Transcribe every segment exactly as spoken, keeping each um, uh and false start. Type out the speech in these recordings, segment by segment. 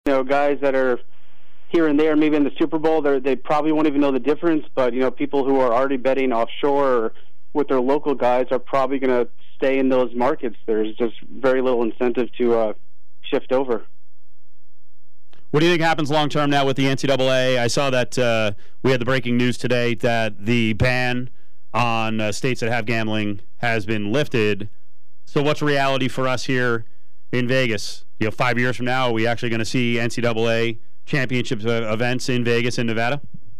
You know, guys that are here and there, maybe in the Super Bowl, they probably won't even know the difference. But, you know, people who are already betting offshore or with their local guys are probably going to stay in those markets. There's just very little incentive to uh, shift over. What do you think happens long-term now with the N C double A? I saw that uh, we had the breaking news today that the ban on uh, states that have gambling has been lifted. So what's reality for us here in Vegas? You know, five years from now, are we actually going to see N C double A championship uh, events in Vegas and Nevada?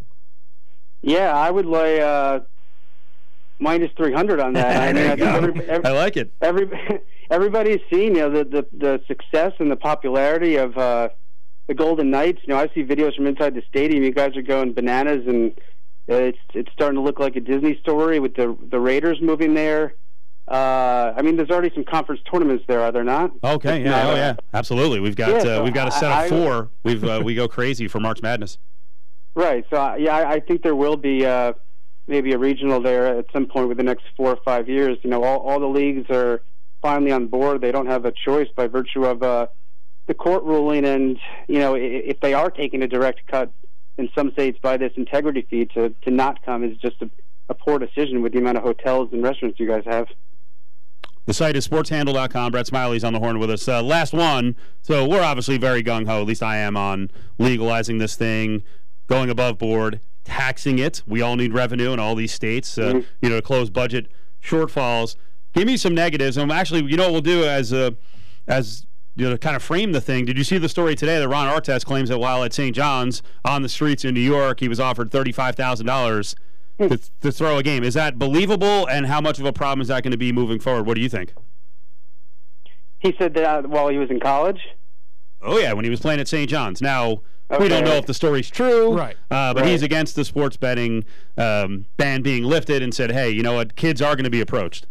Yeah, I would lay uh, minus three hundred on that. I mean, I, think every, every, I like it. Every, everybody's seen, you know, the, the, the success and the popularity of uh, the Golden Knights. You know, I see videos from inside the stadium. You guys are going bananas, and it's it's starting to look like a Disney story with the the Raiders moving there. Uh, I mean, there's already some conference tournaments there, are there not? Okay, yeah, not, oh yeah, absolutely. We've got yeah, so uh, we've got a set I, of four. I, We've uh, we go crazy for March Madness. Right. So uh, yeah, I, I think there will be uh, maybe a regional there at some point within the next four or five years. You know, all all the leagues are finally on board. They don't have a choice by virtue of uh, the court ruling, and you know, if they are taking a direct cut in some states by this integrity fee, to to not come is just a, a poor decision with the amount of hotels and restaurants you guys have. The site is sports handle dot com. Brett Smiley's on the horn with us. Uh, last one. So we're obviously very gung-ho, at least I am, on legalizing this thing, going above board, taxing it. We all need revenue in all these states, uh, mm-hmm. you know, to close budget shortfalls. Give me some negatives. And actually, you know what we'll do as a, as you know, to kind of frame the thing. Did you see the story today that Ron Artest claims that while at Saint John's on the streets in New York, he was offered thirty-five thousand dollars To, to throw a game? Is that believable, and how much of a problem is that going to be moving forward? What do you think? He said that while he was in college? Oh, yeah, when he was playing at Saint John's. Now, okay. we don't know if the story's true, right. Uh, but right. he's against the sports betting um, ban being lifted and said, hey, you know what, kids are going to be approached.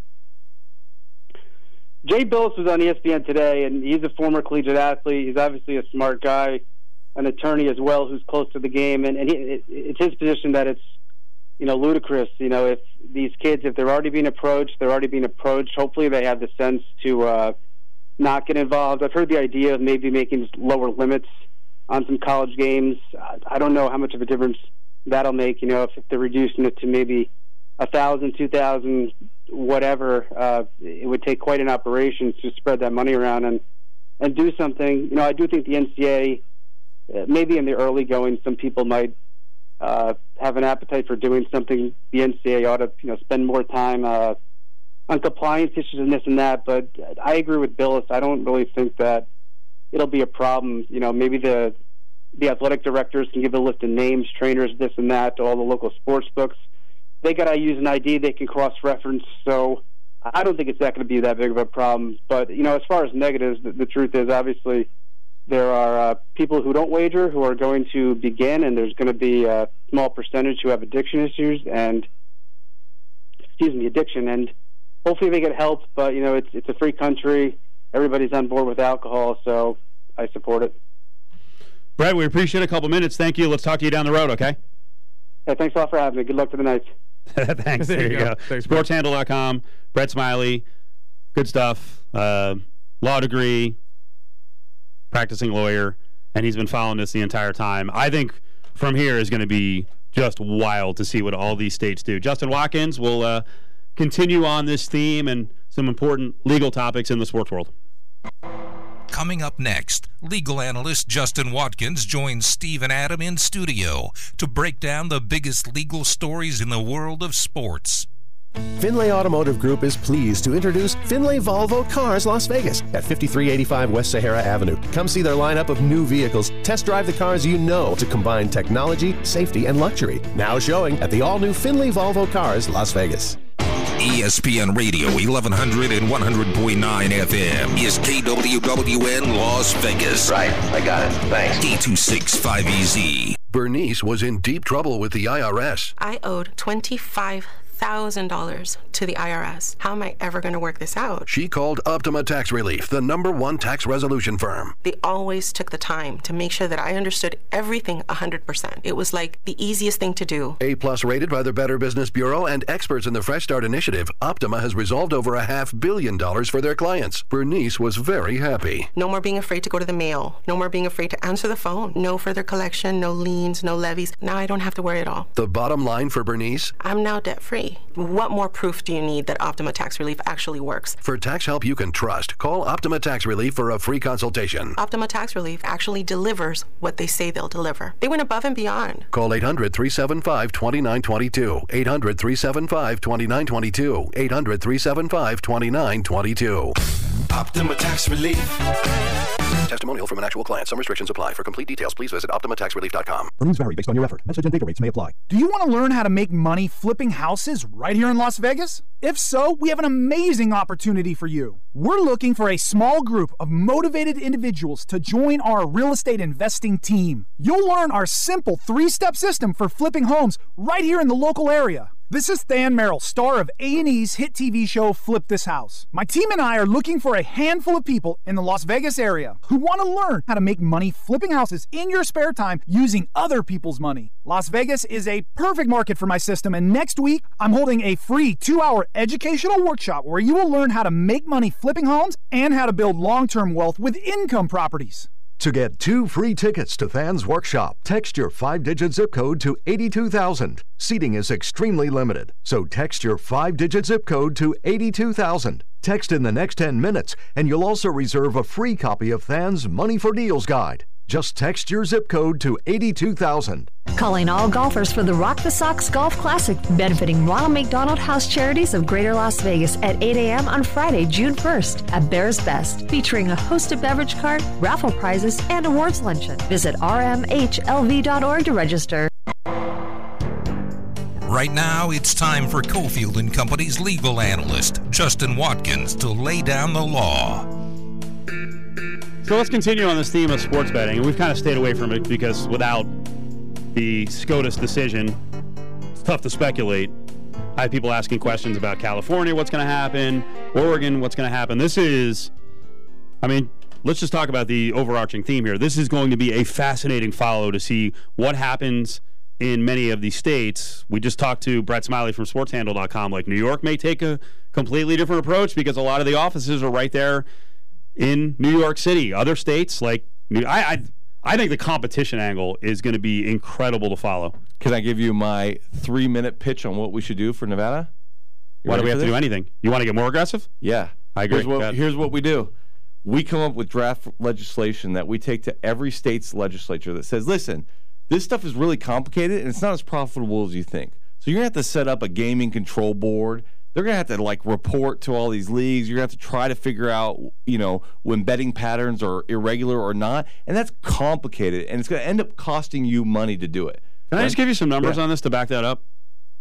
Jay Billis was on E S P N today, and he's a former collegiate athlete. He's obviously a smart guy, an attorney as well who's close to the game, and, and he, it, it's his position that it's you know, ludicrous. You know, if these kids, if they're already being approached, they're already being approached. Hopefully they have the sense to uh, not get involved. I've heard the idea of maybe making lower limits on some college games. I don't know how much of a difference that'll make. You know, if, if they're reducing it to maybe a thousand, two thousand, whatever, uh, it would take quite an operation to spread that money around and, and do something. You know, I do think the N C A A, uh, maybe in the early going, some people might Uh, have an appetite for doing something. The N C A A ought to, you know, spend more time uh, on compliance issues and this and that. But I agree with Billis. I don't really think that it'll be a problem. You know, maybe the the athletic directors can give a list of names, trainers, this and that, to all the local sports books. They got to use an I D they can cross-reference. So I don't think it's not going to be that big of a problem. But, you know, as far as negatives, the, the truth is obviously there are uh, people who don't wager who are going to begin, and there's going to be a small percentage who have addiction issues and, excuse me, addiction. And hopefully they get help, but, you know, it's it's a free country. Everybody's on board with alcohol, so I support it. Brett, we appreciate a couple minutes. Thank you. Let's talk to you down the road, okay? Hey, thanks a lot for having me. Good luck to the Knights. Thanks. There, there you go. go. sports handle dot com. Brett Smiley. Good stuff. Uh, law degree. Practicing lawyer, and he's been following this the entire time. I think from here is going to be just wild to see what all these states do. Justin Watkins will uh, continue on this theme and some important legal topics in the sports world. Coming up next, legal analyst Justin Watkins joins Steve and Adam in studio to break down the biggest legal stories in the world of sports. Finlay Automotive Group is pleased to introduce Finlay Volvo Cars Las Vegas at fifty-three eighty-five West Sahara Avenue. Come see their lineup of new vehicles. Test drive the cars you know to combine technology, safety, and luxury. Now showing at the all-new Finlay Volvo Cars Las Vegas. E S P N Radio, eleven hundred and one hundred point nine F M is K W W N Las Vegas. Right, I got it. Thanks. D two six five E Z. Bernice was in deep trouble with the I R S. I owed twenty-five thousand dollars to the I R S. How am I ever going to work this out? She called Optima Tax Relief, the number one tax resolution firm. They always took the time to make sure that I understood everything one hundred percent. It was like the easiest thing to do. A-plus rated by the Better Business Bureau and experts in the Fresh Start Initiative, Optima has resolved over a half billion dollars for their clients. Bernice was very happy. No more being afraid to go to the mail. No more being afraid to answer the phone. No further collection, no liens, no levies. Now I don't have to worry at all. The bottom line for Bernice? I'm now debt-free. What more proof do you need that Optima Tax Relief actually works? For tax help you can trust, call Optima Tax Relief for a free consultation. Optima Tax Relief actually delivers what they say they'll deliver. They went above and beyond. Call eight hundred, three seven five, two nine two two. eight hundred, three seven five, two nine two two. eight hundred, three seven five, two nine two two. Optima Tax Relief. Testimonial from an actual client. Some restrictions apply. For complete details, please visit optima tax relief dot com. Earnings vary based on your effort. Message and data rates may apply. Do you want to learn how to make money flipping houses right here in Las Vegas? If so, we have an amazing opportunity for you. We're looking for a small group of motivated individuals to join our real estate investing team. You'll learn our simple three-step system for flipping homes right here in the local area. This is Than Merrill, star of A and E's hit T V show Flip This House. My team and I are looking for a handful of people in the Las Vegas area who want to learn how to make money flipping houses in your spare time using other people's money. Las Vegas is a perfect market for my system, and next week I'm holding a free two-hour educational workshop where you will learn how to make money flipping homes and how to build long-term wealth with income properties. To get two free tickets to Than's workshop, text your five-digit zip code to eighty-two thousand. Seating is extremely limited, so text your five-digit zip code to eighty-two thousand. Text in the next ten minutes, and you'll also reserve a free copy of Than's Money for Deals guide. Just text your zip code to eighty-two thousand. Calling all golfers for the Rock the Sox Golf Classic, benefiting Ronald McDonald House Charities of Greater Las Vegas at eight a.m. on Friday, June first at Bears Best, featuring a hosted beverage cart, raffle prizes, and awards luncheon. Visit r m h l v dot org to register. Right now, it's time for Cofield and Company's legal analyst, Justin Watkins, to lay down the law. So let's continue on this theme of sports betting. And we've kind of stayed away from it because without the SCOTUS decision, it's tough to speculate. I have people asking questions about California, what's going to happen, Oregon, what's going to happen. This is, I mean, let's just talk about the overarching theme here. This is going to be a fascinating follow to see what happens in many of these states. We just talked to Brett Smiley from sports handle dot com. Like, New York may take a completely different approach because a lot of the offices are right there in New York City. Other states, like, I I, I think the competition angle is going to be incredible to follow. Can I give you my three-minute pitch on what we should do for Nevada? You Why do we have this? to do anything? You want to get more aggressive? Yeah. I agree. Here's what, here's what we do. We come up with draft legislation that we take to every state's legislature that says, listen, this stuff is really complicated and it's not as profitable as you think. So you're going to have to set up a gaming control board. They're going to have to, like, report to all these leagues. You're going to have to try to figure out, you know, when betting patterns are irregular or not. And that's complicated, and it's going to end up costing you money to do it. Can right? I just give you some numbers yeah. on this to back that up?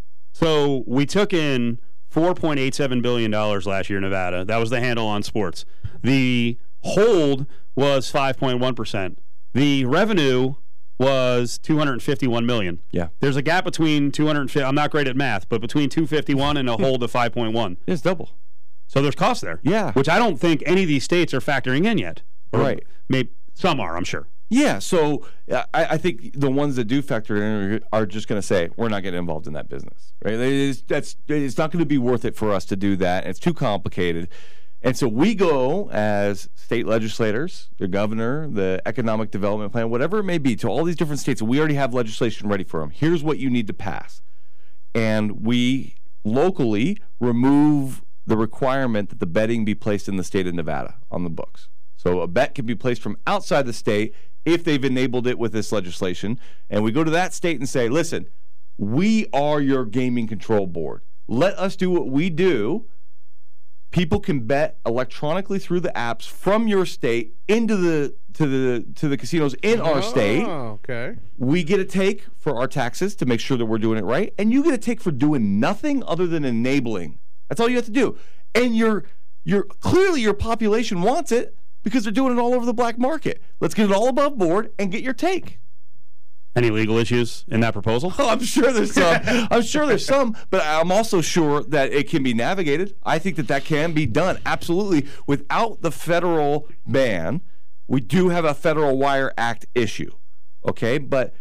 So we took in four point eight seven billion dollars last year in Nevada. That was the handle on sports. The hold was five point one percent. The revenue was two hundred fifty-one million dollars. Yeah. There's a gap between two hundred fifty. I'm not great at math, but between two hundred fifty-one and a hold of five point one. It's double. So there's cost there. Yeah. Which I don't think any of these states are factoring in yet. Or right. Maybe some are, I'm sure. Yeah. So uh, I, I think the ones that do factor in are just going to say, we're not getting involved in that business. Right? It's, that's, it's not going to be worth it for us to do that. It's too complicated. And so we go as state legislators, the governor, the economic development plan, whatever it may be, to all these different states. We already have legislation ready for them. Here's what you need to pass. And we locally remove the requirement that the betting be placed in the state of Nevada on the books. So a bet can be placed from outside the state if they've enabled it with this legislation. And we go to that state and say, listen, we are your gaming control board. Let us do what we do. People can bet electronically through the apps from your state into the to the to the casinos in our state. Oh, okay. We get a take for our taxes to make sure that we're doing it right, and you get a take for doing nothing other than enabling. That's all you have to do. And you're you're clearly your population wants it because they're doing it all over the black market. Let's get it all above board and get your take. Any legal issues in that proposal? Oh, I'm sure there's some. I'm sure there's some, but I'm also sure that it can be navigated. I think that that can be done, absolutely. Without the federal ban, we do have a Federal Wire Act issue, okay? But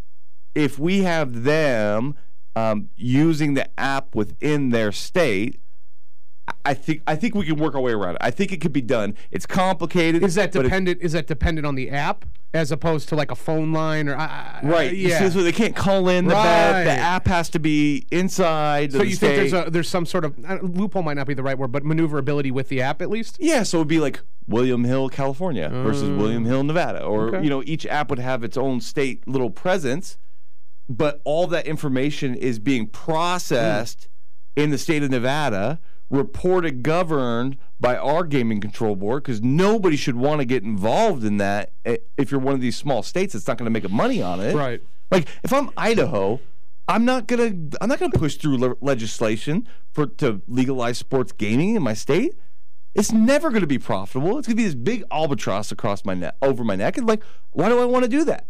if we have them um, using the app within their state, I think I think we can work our way around it. I think it could be done. It's complicated. Is that but it- dependent? Is that dependent on the app as opposed to like a phone line or uh, Right. Uh, yeah. So, so they can't call in the Right. bed. The app has to be inside. So the you state. think there's a there's some sort of uh, loophole might not be the right word, but maneuverability with the app at least? Yeah, so it would be like William Hill, California versus Mm. William Hill, Nevada. Or, Okay. you know, each app would have its own state little presence, but all that information is being processed mm. in the state of Nevada, reported, governed by our gaming control board, because nobody should want to get involved in that. If you're one of these small states that's not going to make money on it. Right. Like, if I'm Idaho, I'm not gonna I'm not gonna push through le- legislation for to legalize sports gaming in my state. It's never going to be profitable. It's going to be this big albatross across my neck, over my neck. And like, why do I want to do that?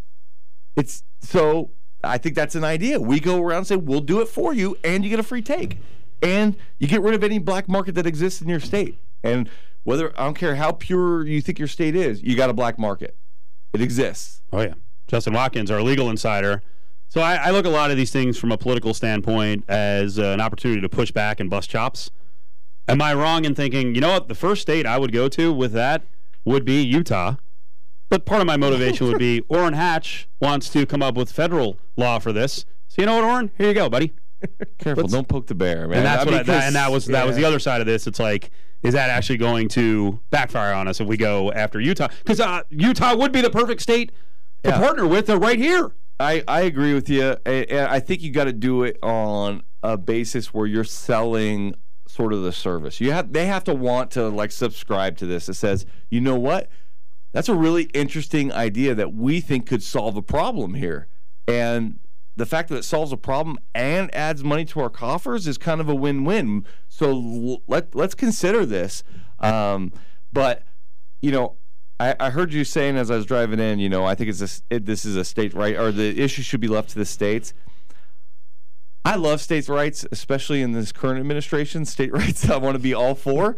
It's so. I think that's an idea. We go around and say, we'll do it for you, and you get a free take, and you get rid of any black market that exists in your state. And whether I don't care how pure you think your state is, you got a black market. It exists. Oh yeah, Justin Watkins, our legal insider. So I, I look at a lot of these things from a political standpoint as uh, an opportunity to push back and bust chops. Am I wrong in thinking, you know what, the first state I would go to with that would be Utah? But part of my motivation would be Orrin Hatch wants to come up with federal law for this. So you know what, Orrin? Here you go, buddy. Careful, Let's, don't poke the bear, man. And that's I what mean, I, that, and that was that yeah. was the other side of this. It's like, is that actually going to backfire on us if we go after Utah? Because uh, Utah would be the perfect state to yeah. partner with. They're right here. I, I agree with you. I, I think you got to do it on a basis where you're selling sort of the service. You have they have to want to like subscribe to this. It says, you know what? That's a really interesting idea that we think could solve a problem here. And the fact that it solves a problem and adds money to our coffers is kind of a win-win. So let let's consider this. Um, but you know, I, I heard you saying as I was driving in, you know, I think it's a, it, this is a state right, or the issue should be left to the states. I love states' rights, especially in this current administration. State rights, I want to be all for.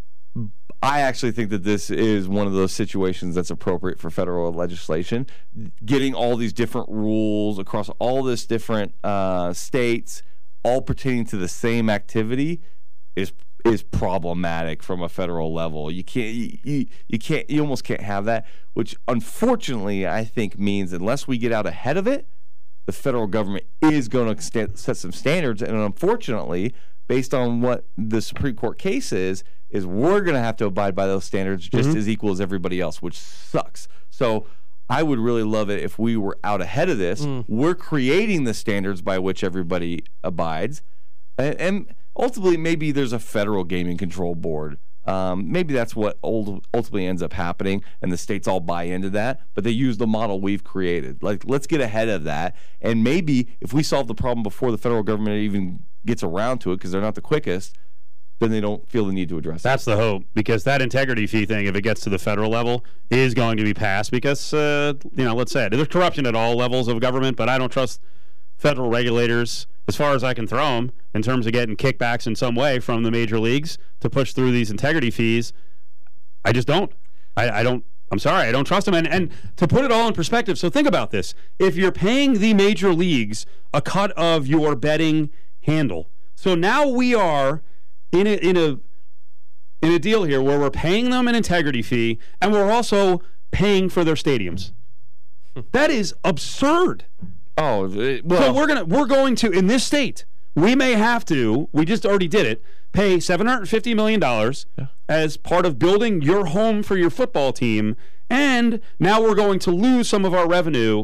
I actually think that this is one of those situations that's appropriate for federal legislation. Getting all these different rules across all this different uh, states, all pertaining to the same activity, is is problematic from a federal level. You can't, you, you, you can't, you almost can't have that. Which, unfortunately, I think means unless we get out ahead of it, the federal government is going to st- set some standards, and unfortunately, based on what the Supreme Court case is, is we're going to have to abide by those standards just mm-hmm. as equal as everybody else, which sucks. So I would really love it if we were out ahead of this. Mm. We're creating the standards by which everybody abides, and, and ultimately maybe there's a federal gaming control board. Um, maybe that's what ultimately ends up happening, and the states all buy into that, but they use the model we've created. Like, let's get ahead of that, and maybe if we solve the problem before the federal government even gets around to it, because they're not the quickest, then they don't feel the need to address That's it. That's the hope, because that integrity fee thing, if it gets to the federal level, is going to be passed because, uh, you know, let's say it. There's corruption at all levels of government, but I don't trust federal regulators as far as I can throw them in terms of getting kickbacks in some way from the major leagues to push through these integrity fees. I just don't. I, I don't. I'm sorry. I don't trust them. And, and to put it all in perspective, so think about this. If you're paying the major leagues a cut of your betting handle, so now we are in a, in a in a deal here where we're paying them an integrity fee and we're also paying for their stadiums. That is absurd. Oh, well, so we're gonna we're going to in this state we may have to we just already did it pay seven hundred fifty million dollars yeah. as part of building your home for your football team, and now we're going to lose some of our revenue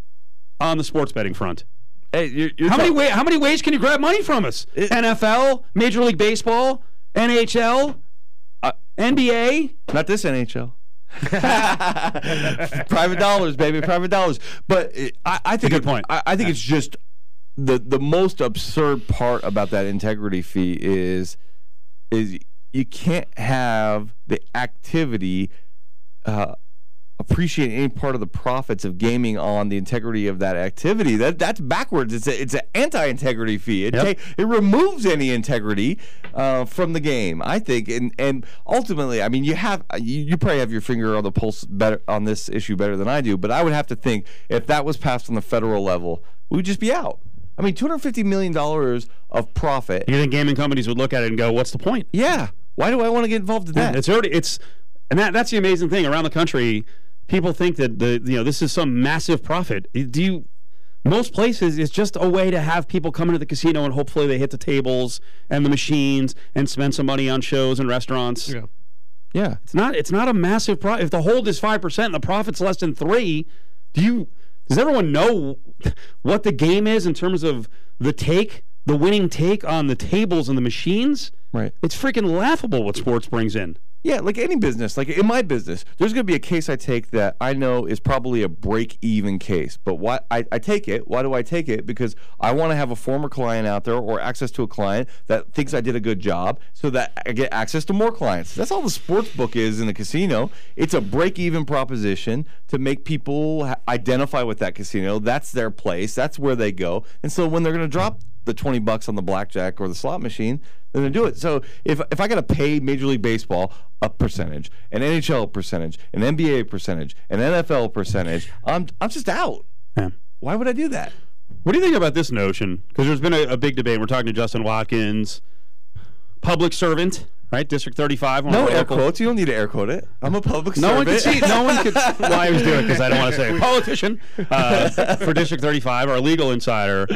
on the sports betting front. Hey, you're, you're how talking- many way, how many ways can you grab money from us? It, N F L, Major League Baseball, N H L, uh, N B A. Not this N H L. Private dollars, baby, private dollars. But it, I, I think a good point. I, I think it's just the the most absurd part about that integrity fee is is you can't have the activity uh, appreciate any part of the profits of gaming on the integrity of that activity. That that's backwards. It's a, it's an anti-integrity fee. It Yep. ta- it removes any integrity uh, from the game, I think. And and ultimately, I mean, you have you, you probably have your finger on the pulse better on this issue better than I do. But I would have to think if that was passed on the federal level, we would just be out. I mean, two hundred fifty million dollars of profit. You think gaming companies would look at it and go, "What's the point?" Yeah. Why do I want to get involved in that? It's already it's, and that that's the amazing thing around the country. People think that the you know this is some massive profit. Do you? Most places it's just a way to have people come into the casino and hopefully they hit the tables and the machines and spend some money on shows and restaurants. Yeah, yeah. It's not it's not a massive profit. If the hold is five percent and the profit's less than three, do you? Does everyone know what the game is in terms of the take, the winning take on the tables and the machines? Right. It's freaking laughable what sports brings in. Yeah, like any business, like in my business, there's going to be a case I take that I know is probably a break-even case. But why I, I take it? Why do I take it? Because I want to have a former client out there or access to a client that thinks I did a good job, so that I get access to more clients. That's all the sports book is in the casino. It's a break-even proposition to make people ha- identify with that casino. That's their place. That's where they go. And so when they're going to drop the twenty bucks on the blackjack or the slot machine, then they do it. So if if I got to pay Major League Baseball a percentage, an N H L percentage, an N B A percentage, an N F L percentage, I'm I'm just out. Yeah. Why would I do that? What do you think about this notion? Because there's been a, a big debate. We're talking to Justin Watkins, public servant, right? District thirty-five. No air quotes. You don't need to air quote it. I'm a public no servant. one can see. No one can. Well, I was doing it because I don't want to say politician uh, for District thirty-five. Our legal insider.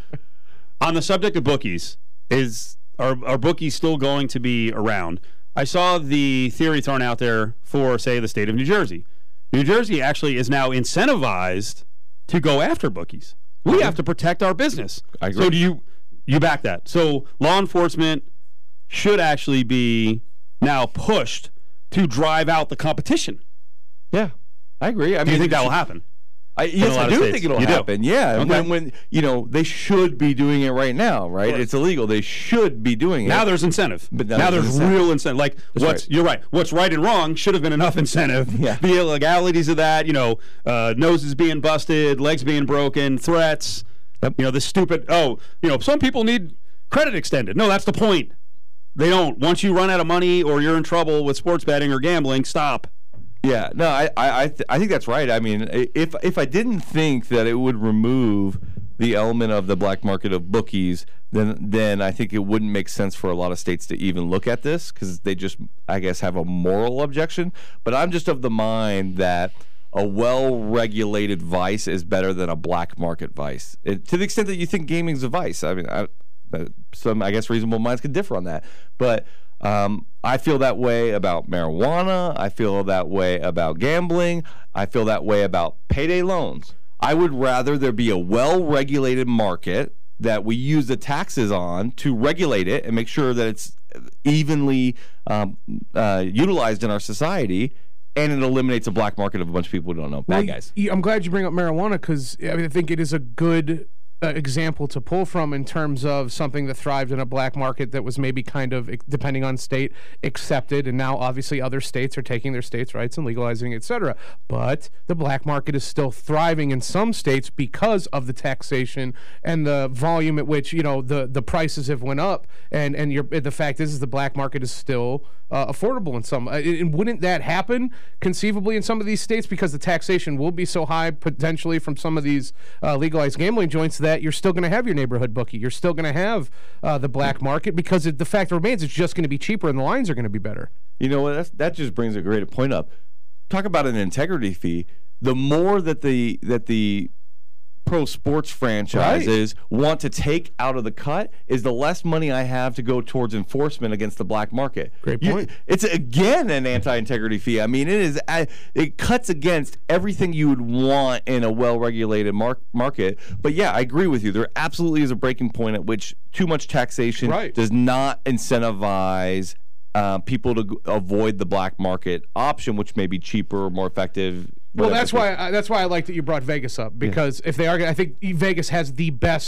On the subject of bookies, is are, are bookies still going to be around? I saw the theory thrown out there for, say, the state of New Jersey. New Jersey actually is now incentivized to go after bookies. We have to protect our business. I agree. So do you you back that? So law enforcement should actually be now pushed to drive out the competition. Yeah, I agree. I do mean, you think that will happen? I, yes, I do think it'll you happen. Do. Yeah, okay. when, when you know they should be doing it right now, right? right? It's illegal. They should be doing it. Now there's incentive. But now, now there's, there's incentive. real incentive. Like That's what's right. you're right. What's right and wrong should have been enough incentive. Yeah. The illegalities of that, you know, uh, noses being busted, legs being broken, threats. Yep. You know, the stupid. Oh, you know, some people need credit extended. No, that's the point. They don't. Once you run out of money or you're in trouble with sports betting or gambling, stop. Yeah, no, I I I, th- I think that's right. I mean, if if I didn't think that it would remove the element of the black market of bookies, then then I think it wouldn't make sense for a lot of states to even look at this because they just, I guess, have a moral objection. But I'm just of the mind that a well-regulated vice is better than a black market vice. It, to the extent that you think gaming's a vice. I mean, I, some I guess reasonable minds could differ on that, but. Um, I feel that way about marijuana. I feel that way about gambling. I feel that way about payday loans. I would rather there be a well-regulated market that we use the taxes on to regulate it and make sure that it's evenly um, uh, utilized in our society, and it eliminates a black market of a bunch of people who don't know. Bad well, guys. y- I'm glad you bring up marijuana because I, mean, I think it is a good Uh, example to pull from in terms of something that thrived in a black market that was maybe kind of, depending on state, accepted, and now obviously other states are taking their states' rights and legalizing, et cetera. But the black market is still thriving in some states because of the taxation and the volume at which, you know, the, the prices have went up, and and you're, the fact is, is the black market is still uh, affordable in some. Uh, and wouldn't that happen conceivably in some of these states because the taxation will be so high potentially from some of these uh, legalized gambling joints that you're still going to have your neighborhood bookie. You're still going to have uh, the black market because it, the fact remains it's just going to be cheaper and the lines are going to be better. You know what? That's, that just brings a great point up. Talk about an integrity fee. The more that the that the pro sports franchises right. want to take out of the cut is the less money I have to go towards enforcement against the black market. Great point. You, it's again an anti-integrity fee. I mean, it is it cuts against everything you would want in a well-regulated mar- market. But yeah, I agree with you. There absolutely is a breaking point at which too much taxation right. does not incentivize uh, people to g- avoid the black market option, which may be cheaper, more effective. Well, that's why I, that's why I like that you brought Vegas up because yeah. if they are, I think Vegas has the best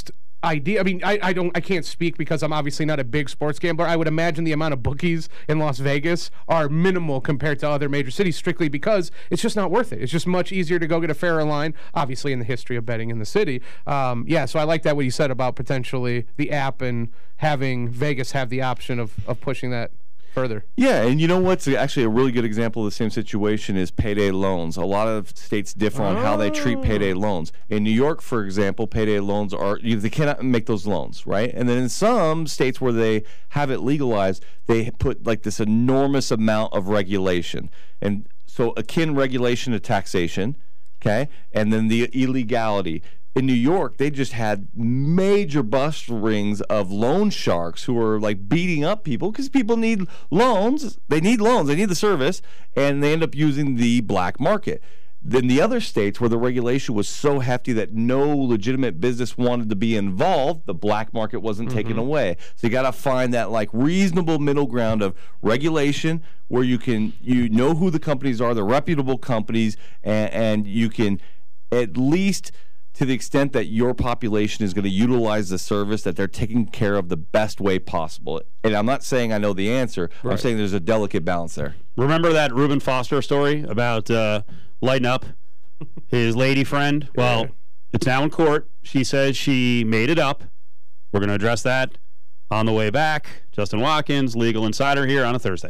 idea. I mean, I, I don't, I can't speak because I'm obviously not a big sports gambler. I would imagine the amount of bookies in Las Vegas are minimal compared to other major cities, strictly because it's just not worth it. It's just much easier to go get a fairer line, obviously in the history of betting in the city. Um, yeah, so I like that what you said about potentially the app and having Vegas have the option of, of pushing that further. Yeah, and you know what's actually a really good example of the same situation is payday loans. A lot of states differ on oh. how they treat payday loans. In New York, for example, payday loans are, you, they cannot make those loans, right? And then in some states where they have it legalized, they put like this enormous amount of regulation. And so akin regulation to taxation, okay? And then the illegality. In New York, they just had major bust rings of loan sharks who were like beating up people because people need loans. They need loans. They need the service, and they end up using the black market. Then the other states where the regulation was so hefty that no legitimate business wanted to be involved, the black market wasn't mm-hmm. taken away. So you got to find that like reasonable middle ground of regulation where you can you know who the companies are, the reputable companies, and, and you can at least, to the extent that your population is going to utilize the service, that they're taking care of the best way possible. And I'm not saying I know the answer. Right. I'm saying there's a delicate balance there. Remember that Reuben Foster story about uh, lighting up his lady friend? Well, yeah. It's now in court. She says she made it up. We're going to address that on the way back. Justin Watkins, Legal Insider, here on a Thursday.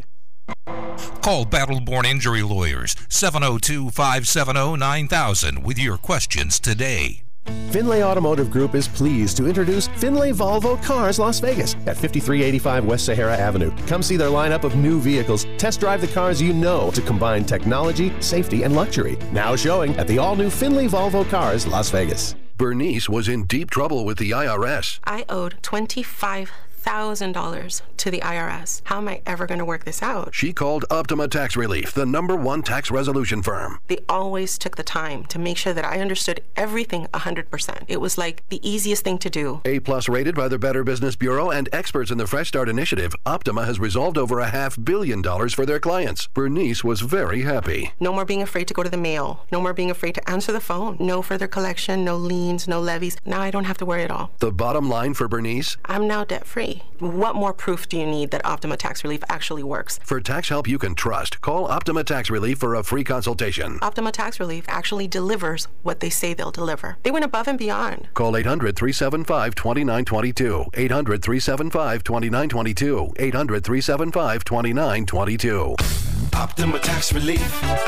Call Battle-Born Injury Lawyers, seven oh two, five seven oh, nine thousand with your questions today. Finlay Automotive Group is pleased to introduce Finlay Volvo Cars Las Vegas at fifty-three eighty-five West Sahara Avenue. Come see their lineup of new vehicles. Test drive the cars you know to combine technology, safety, and luxury. Now showing at the all-new Finlay Volvo Cars Las Vegas. Bernice was in deep trouble with the I R S. I owed twenty-five thousand dollars to the I R S. How am I ever going to work this out? She called Optima Tax Relief, the number one tax resolution firm. They always took the time to make sure that I understood everything one hundred percent. It was like the easiest thing to do. A-plus rated by the Better Business Bureau and experts in the Fresh Start Initiative, Optima has resolved over a half billion dollars for their clients. Bernice was very happy. No more being afraid to go to the mail. No more being afraid to answer the phone. No further collection, no liens, no levies. Now I don't have to worry at all. The bottom line for Bernice? I'm now debt-free. What more proof do you need that Optima Tax Relief actually works? For tax help you can trust, call Optima Tax Relief for a free consultation. Optima Tax Relief actually delivers what they say they'll deliver. They went above and beyond. Call eight hundred, three seven five, two nine two two. eight hundred, three seven five, two nine two two. eight hundred, three seven five, two nine two two. Optima Tax Relief.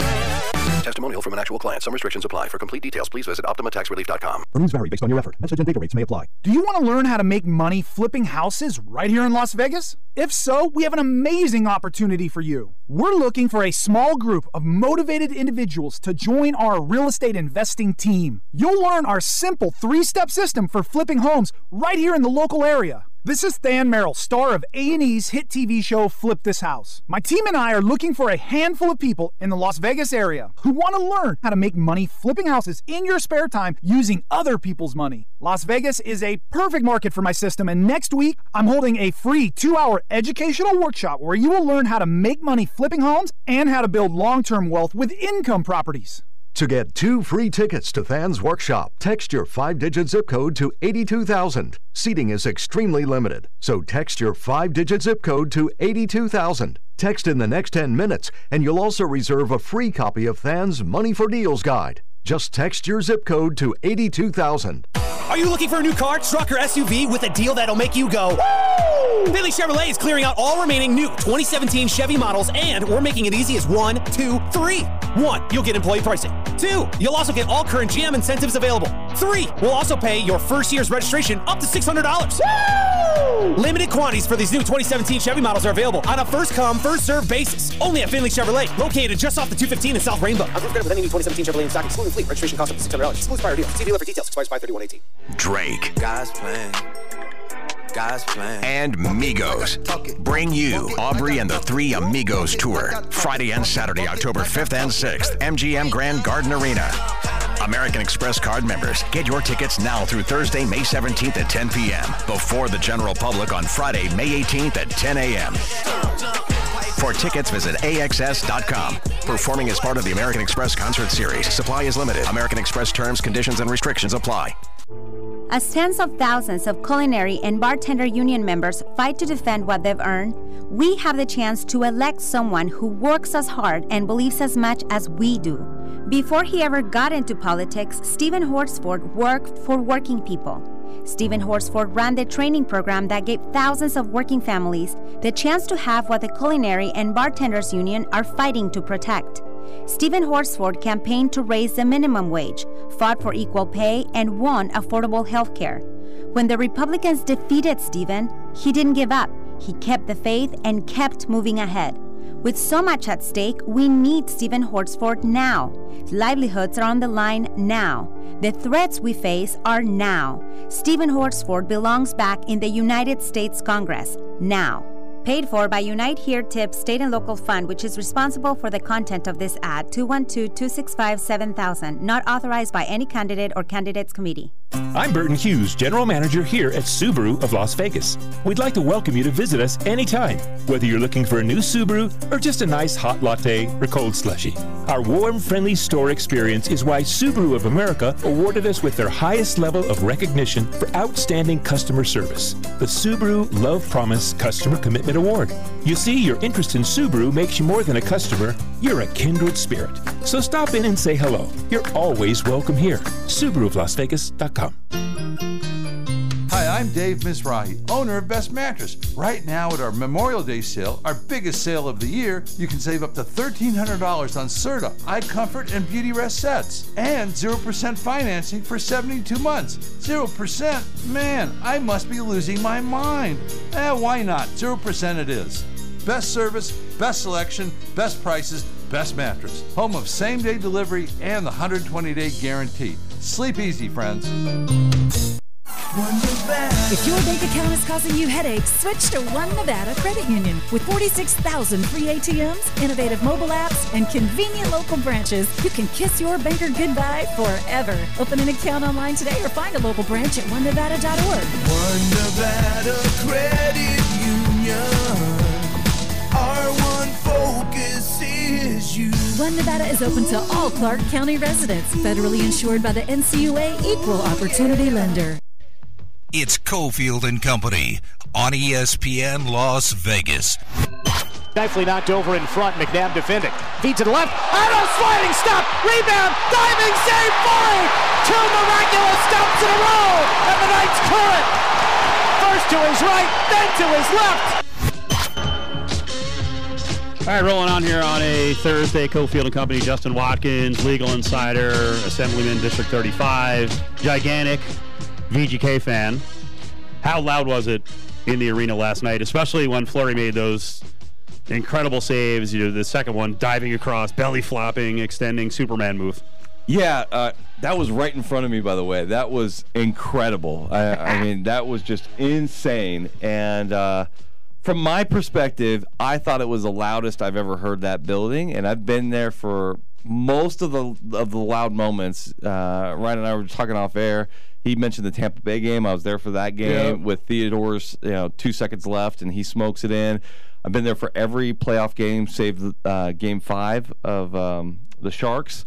Testimonial from an actual client. Some restrictions apply. For complete details, please visit optima tax relief dot com. Earnings vary based on your effort. Message and data rates may apply. Do you want to learn how to make money flipping houses right here in Las Vegas? If so, we have an amazing opportunity for you. We're looking for a small group of motivated individuals to join our real estate investing team. You'll learn our simple three-step system for flipping homes right here in the local area. This is Than Merrill, star of A and E's hit T V show Flip This House. My team and I are looking for a handful of people in the Las Vegas area who want to learn how to make money flipping houses in your spare time using other people's money. Las Vegas is a perfect market for my system, and next week I'm holding a free two-hour educational workshop where you will learn how to make money flipping homes and how to build long-term wealth with income properties. To get two free tickets to Than's workshop, text your five-digit zip code to eighty-two thousand. Seating is extremely limited, so text your five-digit zip code to eighty-two thousand. Text in the next ten minutes, and you'll also reserve a free copy of Than's Money for Deals guide. Just text your zip code to eighty-two thousand. Are you looking for a new car, truck, or S U V with a deal that'll make you go, woo? Finley Chevrolet is clearing out all remaining new twenty seventeen Chevy models, and we're making it easy as one, two, three. One, you'll get employee pricing. Two, you'll also get all current G M incentives available. Three, we'll also pay your first year's registration up to six hundred dollars. Woo! Limited quantities for these new twenty seventeen Chevy models are available on a first-come, first-served basis. Only at Finley Chevrolet, located just off the two fifteen in South Rainbow. Approved credit with any new twenty seventeen Chevrolet in stock, excluding fleet. Registration cost up to six hundred dollars. Excludes prior deal. See dealer for details. Expires five thirty-one eighteen. Drake. God's plan. God's plan. And Migos bring you Aubrey and the Three Amigos Tour. Friday and Saturday, October fifth and sixth, M G M Grand Garden Arena. American Express card members, get your tickets now through Thursday, May seventeenth at ten p.m. before the general public on Friday, May eighteenth at ten a.m. For tickets, visit A X S dot com. Performing as part of the American Express Concert Series. Supply is limited. American Express terms, conditions, and restrictions apply. As tens of thousands of culinary and bartender union members fight to defend what they've earned, we have the chance to elect someone who works as hard and believes as much as we do. Before he ever got into politics, Stephen Horsford worked for working people. Stephen Horsford ran the training program that gave thousands of working families the chance to have what the Culinary and Bartenders Union are fighting to protect. Stephen Horsford campaigned to raise the minimum wage, fought for equal pay, and won affordable health care. When the Republicans defeated Stephen, he didn't give up. He kept the faith and kept moving ahead. With so much at stake, we need Stephen Horsford now. Livelihoods are on the line now. The threats we face are now. Stephen Horsford belongs back in the United States Congress now. Paid for by Unite Here Tips State and Local Fund, which is responsible for the content of this ad, two one two, two six five, seven thousand, not authorized by any candidate or candidates committee. I'm Burton Hughes, General Manager here at Subaru of Las Vegas. We'd like to welcome you to visit us anytime, whether you're looking for a new Subaru or just a nice hot latte or cold slushie. Our warm, friendly store experience is why Subaru of America awarded us with their highest level of recognition for outstanding customer service, the Subaru Love Promise Customer Commitment Award. You see, your interest in Subaru makes you more than a customer, you're a kindred spirit. So stop in and say hello. You're always welcome here. Subaru of Las Vegas dot com. Hi, I'm Dave Mizrahi, owner of Best Mattress. Right now at our Memorial Day sale, our biggest sale of the year, you can save up to thirteen hundred dollars on Serta, Eye Comfort, and Beauty Rest sets. And zero percent financing for seventy-two months. zero percent? Man, I must be losing my mind. Eh, why not? zero percent it is. Best service, best selection, best prices, best mattress. Home of same-day delivery and the one hundred twenty day guarantee. Sleep easy, friends. If your bank account is causing you headaches, switch to One Nevada Credit Union. With forty-six thousand free A T Ms, innovative mobile apps, and convenient local branches, you can kiss your banker goodbye forever. Open an account online today or find a local branch at one nevada dot org. One Nevada Credit Union. Our one focus is you. One Nevada is open to all Clark County residents, federally insured by the N C U A Equal Opportunity Lender. It's Cofield and Company on E S P N Las Vegas. Nicely knocked over in front. McNabb defending. Feet to the left. And a sliding stop. Rebound. Diving save. Foley. Two miraculous stops in a row. And the Knights clear it. First to his right, then to his left. All right, rolling on here on a Thursday. Cofield and Company. Justin Watkins, legal insider, Assemblyman, District thirty-five, gigantic V G K fan. How loud was it in the arena last night, especially when Fleury made those incredible saves? You know, the second one, diving across, belly flopping, extending Superman move. Yeah, uh, that was right in front of me, by the way. That was incredible. I, I mean, that was just insane. And uh, from my perspective, I thought it was the loudest I've ever heard that building, and I've been there for most of the of the loud moments. Uh, Ryan and I were talking off air. He mentioned the Tampa Bay game. I was there for that game Yeah. with Theodore's, you know, two seconds left, and he smokes it in. I've been there for every playoff game, save uh, Game Five of um, the Sharks,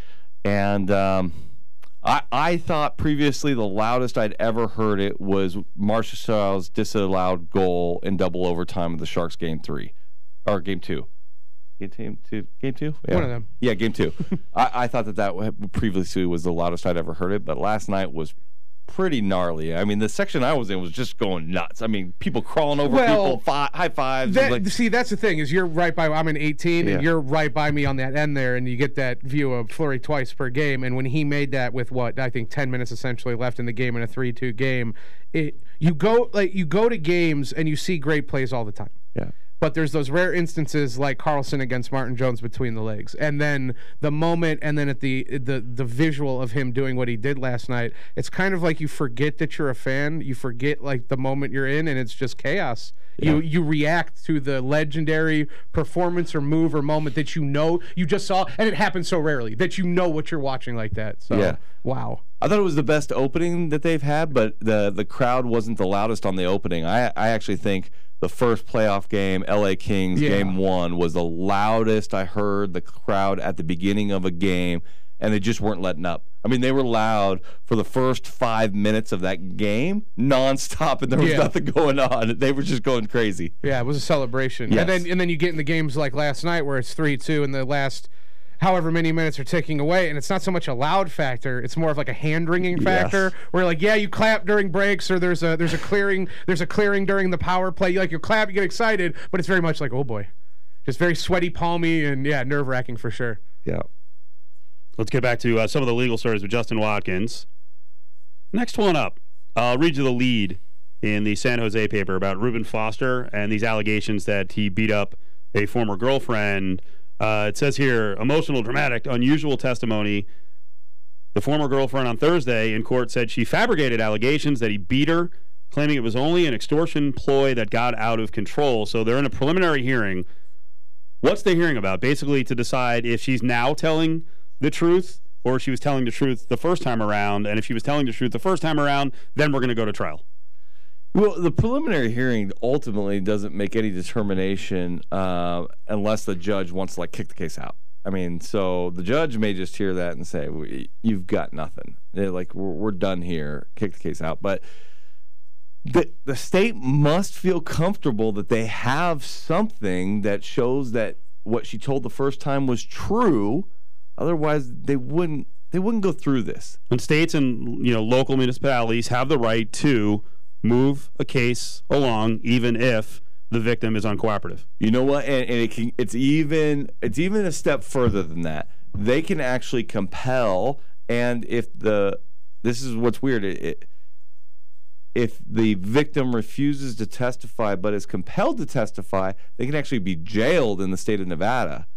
and um, I, I thought previously the loudest I'd ever heard it was Marchessault's disallowed goal in double overtime of the Sharks Game Three or Game Two. Game two, game two, yeah. One of them. Yeah, game two. I, I thought that that previously was the loudest I'd ever heard it, but last night was pretty gnarly. I mean, the section I was in was just going nuts. I mean, people crawling over Well, people, fi- high fives. That, like, see, that's the thing is you're right by. I'm in eighteen, Yeah. and you're right by me on that end there, and you get that view of Fleury twice per game. And when he made that with what I think ten minutes essentially left in the game in a three two game, it you go like you go to games and you see great plays all the time. Yeah. But there's those rare instances like Carlson against Martin Jones between the legs, and then the moment, and then at the the the visual of him doing what he did last night. It's kind of like you forget that you're a fan. You forget like the moment you're in, and it's just chaos. Yeah. You you react to the legendary performance or move or moment that you know you just saw, and it happens so rarely that you know what you're watching like that. So Yeah. wow. I thought it was the best opening that they've had, but the the crowd wasn't the loudest on the opening. I I actually think the first playoff game, L A Kings, Yeah. game one, was the loudest I heard the crowd at the beginning of a game and they just weren't letting up. I mean, they were loud for the first five minutes of that game, nonstop, and there was Yeah. nothing going on. They were just going crazy. Yeah, it was a celebration. Yes. And then and then you get in the games like last night where it's three two and the last however many minutes are ticking away, and it's not so much a loud factor, it's more of like a hand-wringing factor Yes. where like, yeah, you clap during breaks or there's a there's a clearing there's a clearing during the power play. You like you clap, you get excited, but it's very much like, oh boy. Just very sweaty, palmy, and yeah, nerve-wracking for sure. Yeah. Let's get back to uh, some of the legal stories with Justin Watkins. Next one up, I'll read you the lead in the San Jose paper about Reuben Foster and these allegations that he beat up a former girlfriend. Uh, it says here, emotional, dramatic, unusual testimony. The former girlfriend on Thursday in court said she fabricated allegations that he beat her, claiming it was only an extortion ploy that got out of control. So they're in a preliminary hearing. What's the hearing about? Basically to decide if she's now telling the truth or she was telling the truth the first time around. And if she was telling the truth the first time around, then we're going to go to trial. Well, the preliminary hearing ultimately doesn't make any determination uh, unless the judge wants to like kick the case out. I mean, so the judge may just hear that and say, "You've got nothing. They're like we're, we're done here. Kick the case out." But the the state must feel comfortable that they have something that shows that what she told the first time was true. Otherwise, they wouldn't they wouldn't go through this. And states and you know local municipalities have the right to move a case along, even if the victim is uncooperative. You know what? And, and it can, it's even it's even a step further than that. They can actually compel, and if the this is what's weird. It, it, if the victim refuses to testify but is compelled to testify, they can actually be jailed in the state of Nevada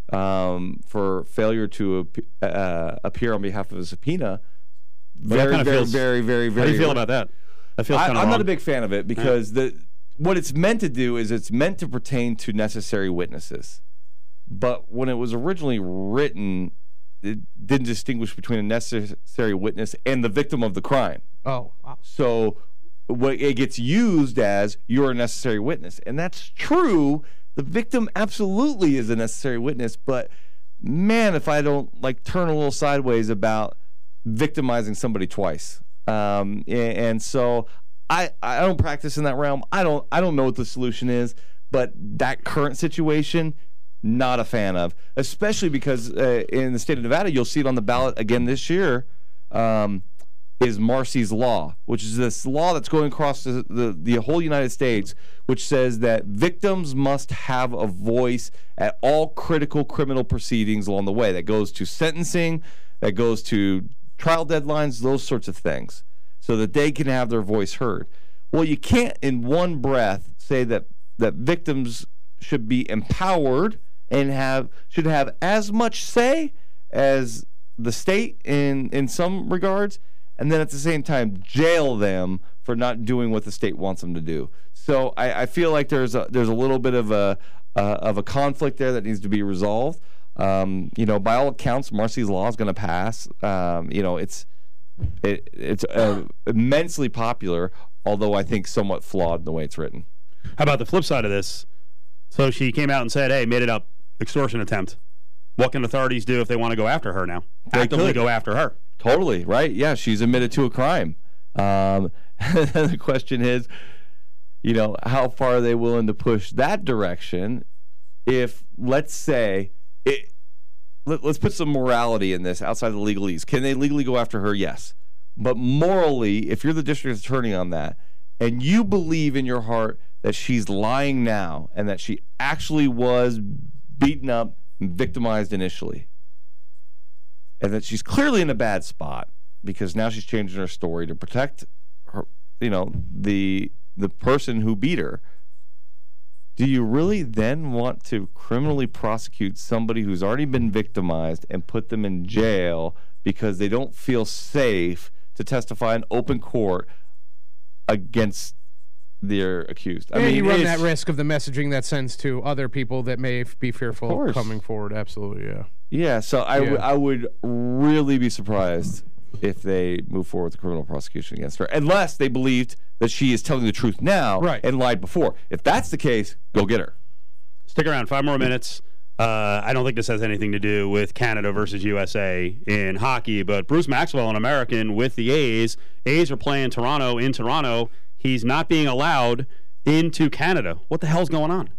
um, for failure to uh, appear on behalf of a subpoena. Very, kind of very, feels, very, very, very. How do you feel about that? That feels I, kind of I'm wrong. not a big fan of it because the what it's meant to do is it's meant to pertain to necessary witnesses. But when it was originally written, it didn't distinguish between a necessary witness and the victim of the crime. Oh, wow. So what it gets used as, you're a necessary witness. And that's true. The victim absolutely is a necessary witness. But man, if I don't like turn a little sideways about victimizing somebody twice. Um, and, and so I, I don't practice in that realm. I don't I don't know what the solution is, but that current situation, not a fan of, especially because uh, in the state of Nevada, you'll see it on the ballot again this year, um, is Marsy's Law, which is this law that's going across the, the, the whole United States, which says that victims must have a voice at all critical criminal proceedings along the way. That goes to sentencing, that goes to trial deadlines, those sorts of things, so that they can have their voice heard. Well, you can't in one breath say that that victims should be empowered and have should have as much say as the state in in some regards, and then at the same time jail them for not doing what the state wants them to do. So I, I feel like there's a there's a little bit of a uh, of a conflict there that needs to be resolved. Um, you know, by all accounts, Marsy's Law is going to pass. Um, you know, it's it, it's uh, immensely popular, although I think somewhat flawed in the way it's written. How about the flip side of this? So she came out and said, hey, made it up, extortion attempt. What can authorities do if they want to go after her now? They Actively could. go after her. Totally, right? Yeah, she's admitted to a crime. Um, and the question is, you know, how far are they willing to push that direction if, let's say, it, let, let's put some morality in this outside of the legalese. Can they legally go after her? Yes. But morally, if you're the district attorney on that, and you believe in your heart that she's lying now and that she actually was beaten up and victimized initially, and that she's clearly in a bad spot because now she's changing her story to protect her, you know, the the person who beat her, do you really then want to criminally prosecute somebody who's already been victimized and put them in jail because they don't feel safe to testify in open court against their accused? I and mean, you run it's- that risk of the messaging that sends to other people that may f- be fearful of course. coming forward. Absolutely, yeah. Yeah, so I, w- Yeah. I would really be surprised if they move forward with the criminal prosecution against her, unless they believed that she is telling the truth now Right. and lied before. If that's the case, go get her. Stick around. Five more minutes. Uh, I don't think this has anything to do with Canada versus U S A in hockey, but Bruce Maxwell, an American with the A's. A's are playing Toronto in Toronto. He's not being allowed into Canada. What the hell's going on?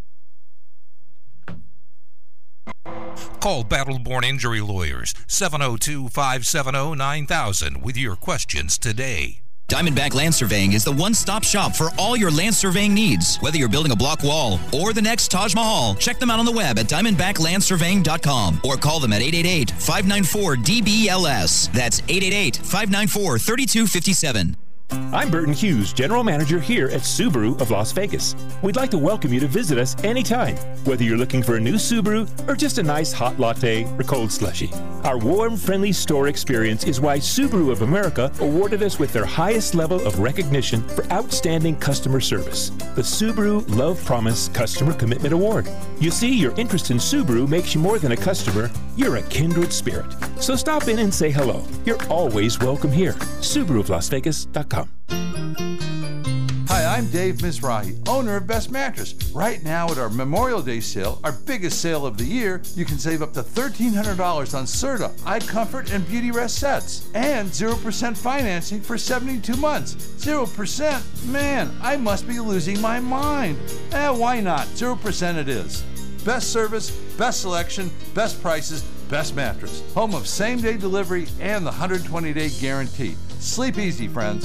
Call Battle-Born Injury Lawyers, seven oh two, five seven oh, nine thousand with your questions today. Diamondback Land Surveying is the one-stop shop for all your land surveying needs. Whether you're building a block wall or the next Taj Mahal, check them out on the web at diamondback land surveying dot com or call them at eight eight eight, five nine four, D B L S. That's eight eight eight, five nine four, three two five seven. I'm Burton Hughes, General Manager here at Subaru of Las Vegas. We'd like to welcome you to visit us anytime, whether you're looking for a new Subaru or just a nice hot latte or cold slushy. Our warm, friendly store experience is why Subaru of America awarded us with their highest level of recognition for outstanding customer service, the Subaru Love Promise Customer Commitment Award. You see, your interest in Subaru makes you more than a customer, you're a kindred spirit. So stop in and say hello. You're always welcome here. Subaru of Las Vegas dot com. Hi, I'm Dave Mizrahi, owner of Best Mattress. Right now at our Memorial Day sale, our biggest sale of the year, you can save up to thirteen hundred dollars on Serta, iComfort, and Beauty Rest sets. And zero percent financing for seventy-two months. zero percent? Man, I must be losing my mind. Eh, why not? zero percent it is. Best service, best selection, best prices, Best Mattress. Home of same-day delivery and the one hundred twenty day guarantee. Sleep easy, friends.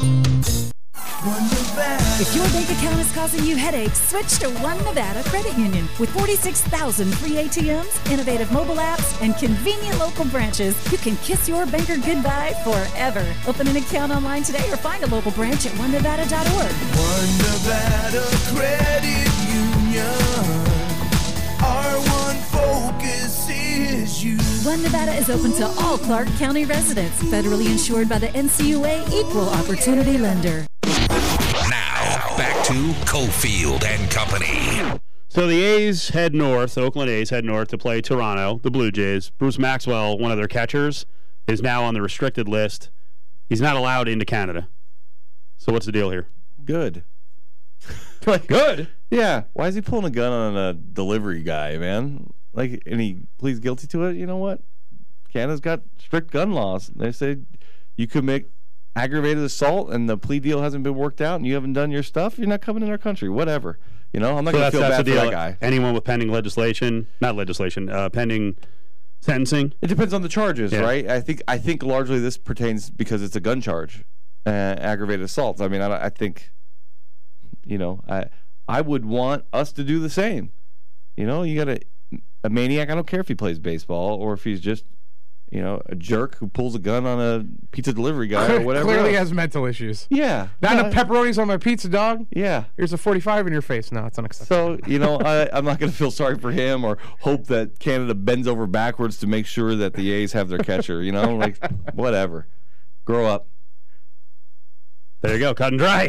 If your bank account is causing you headaches, switch to One Nevada Credit Union. With forty-six thousand free A T Ms, innovative mobile apps, and convenient local branches, you can kiss your banker goodbye forever. Open an account online today or find a local branch at one nevada dot org. One Nevada Credit Union. Our one focus is you. One Nevada is open to all Clark County residents. Federally insured by the N C U A Equal Opportunity Lender. Now, back to Cofield and Company. So the A's head north, Oakland A's head north to play Toronto, the Blue Jays. Bruce Maxwell, one of their catchers, is now on the restricted list. He's not allowed into Canada. So what's the deal here? Good. Like, good? Yeah. Why is he pulling a gun on a delivery guy, man? Like, and he pleads guilty to it. You know what? Canada's got strict gun laws. They say you could make aggravated assault and the plea deal hasn't been worked out and you haven't done your stuff, you're not coming in our country. Whatever. You know, I'm not so going to feel bad for that guy. Anyone with pending legislation, not legislation, uh, pending sentencing? It depends on the charges, yeah. right? I think I think largely this pertains because it's a gun charge, uh, aggravated assault. I mean, I, I think, you know, I I would want us to do the same. You know, you got a a maniac. I don't care if he plays baseball or if he's just, you know, a jerk who pulls a gun on a pizza delivery guy or whatever. Clearly else. has mental issues. Yeah. Not yeah. a pepperonis on my pizza, dog. Yeah. Here's a forty-five in your face. No, it's unacceptable. So, you know, I, I'm not going to feel sorry for him or hope that Canada bends over backwards to make sure that the A's have their catcher. You know, like, whatever. Grow up. There you go, cut and dry.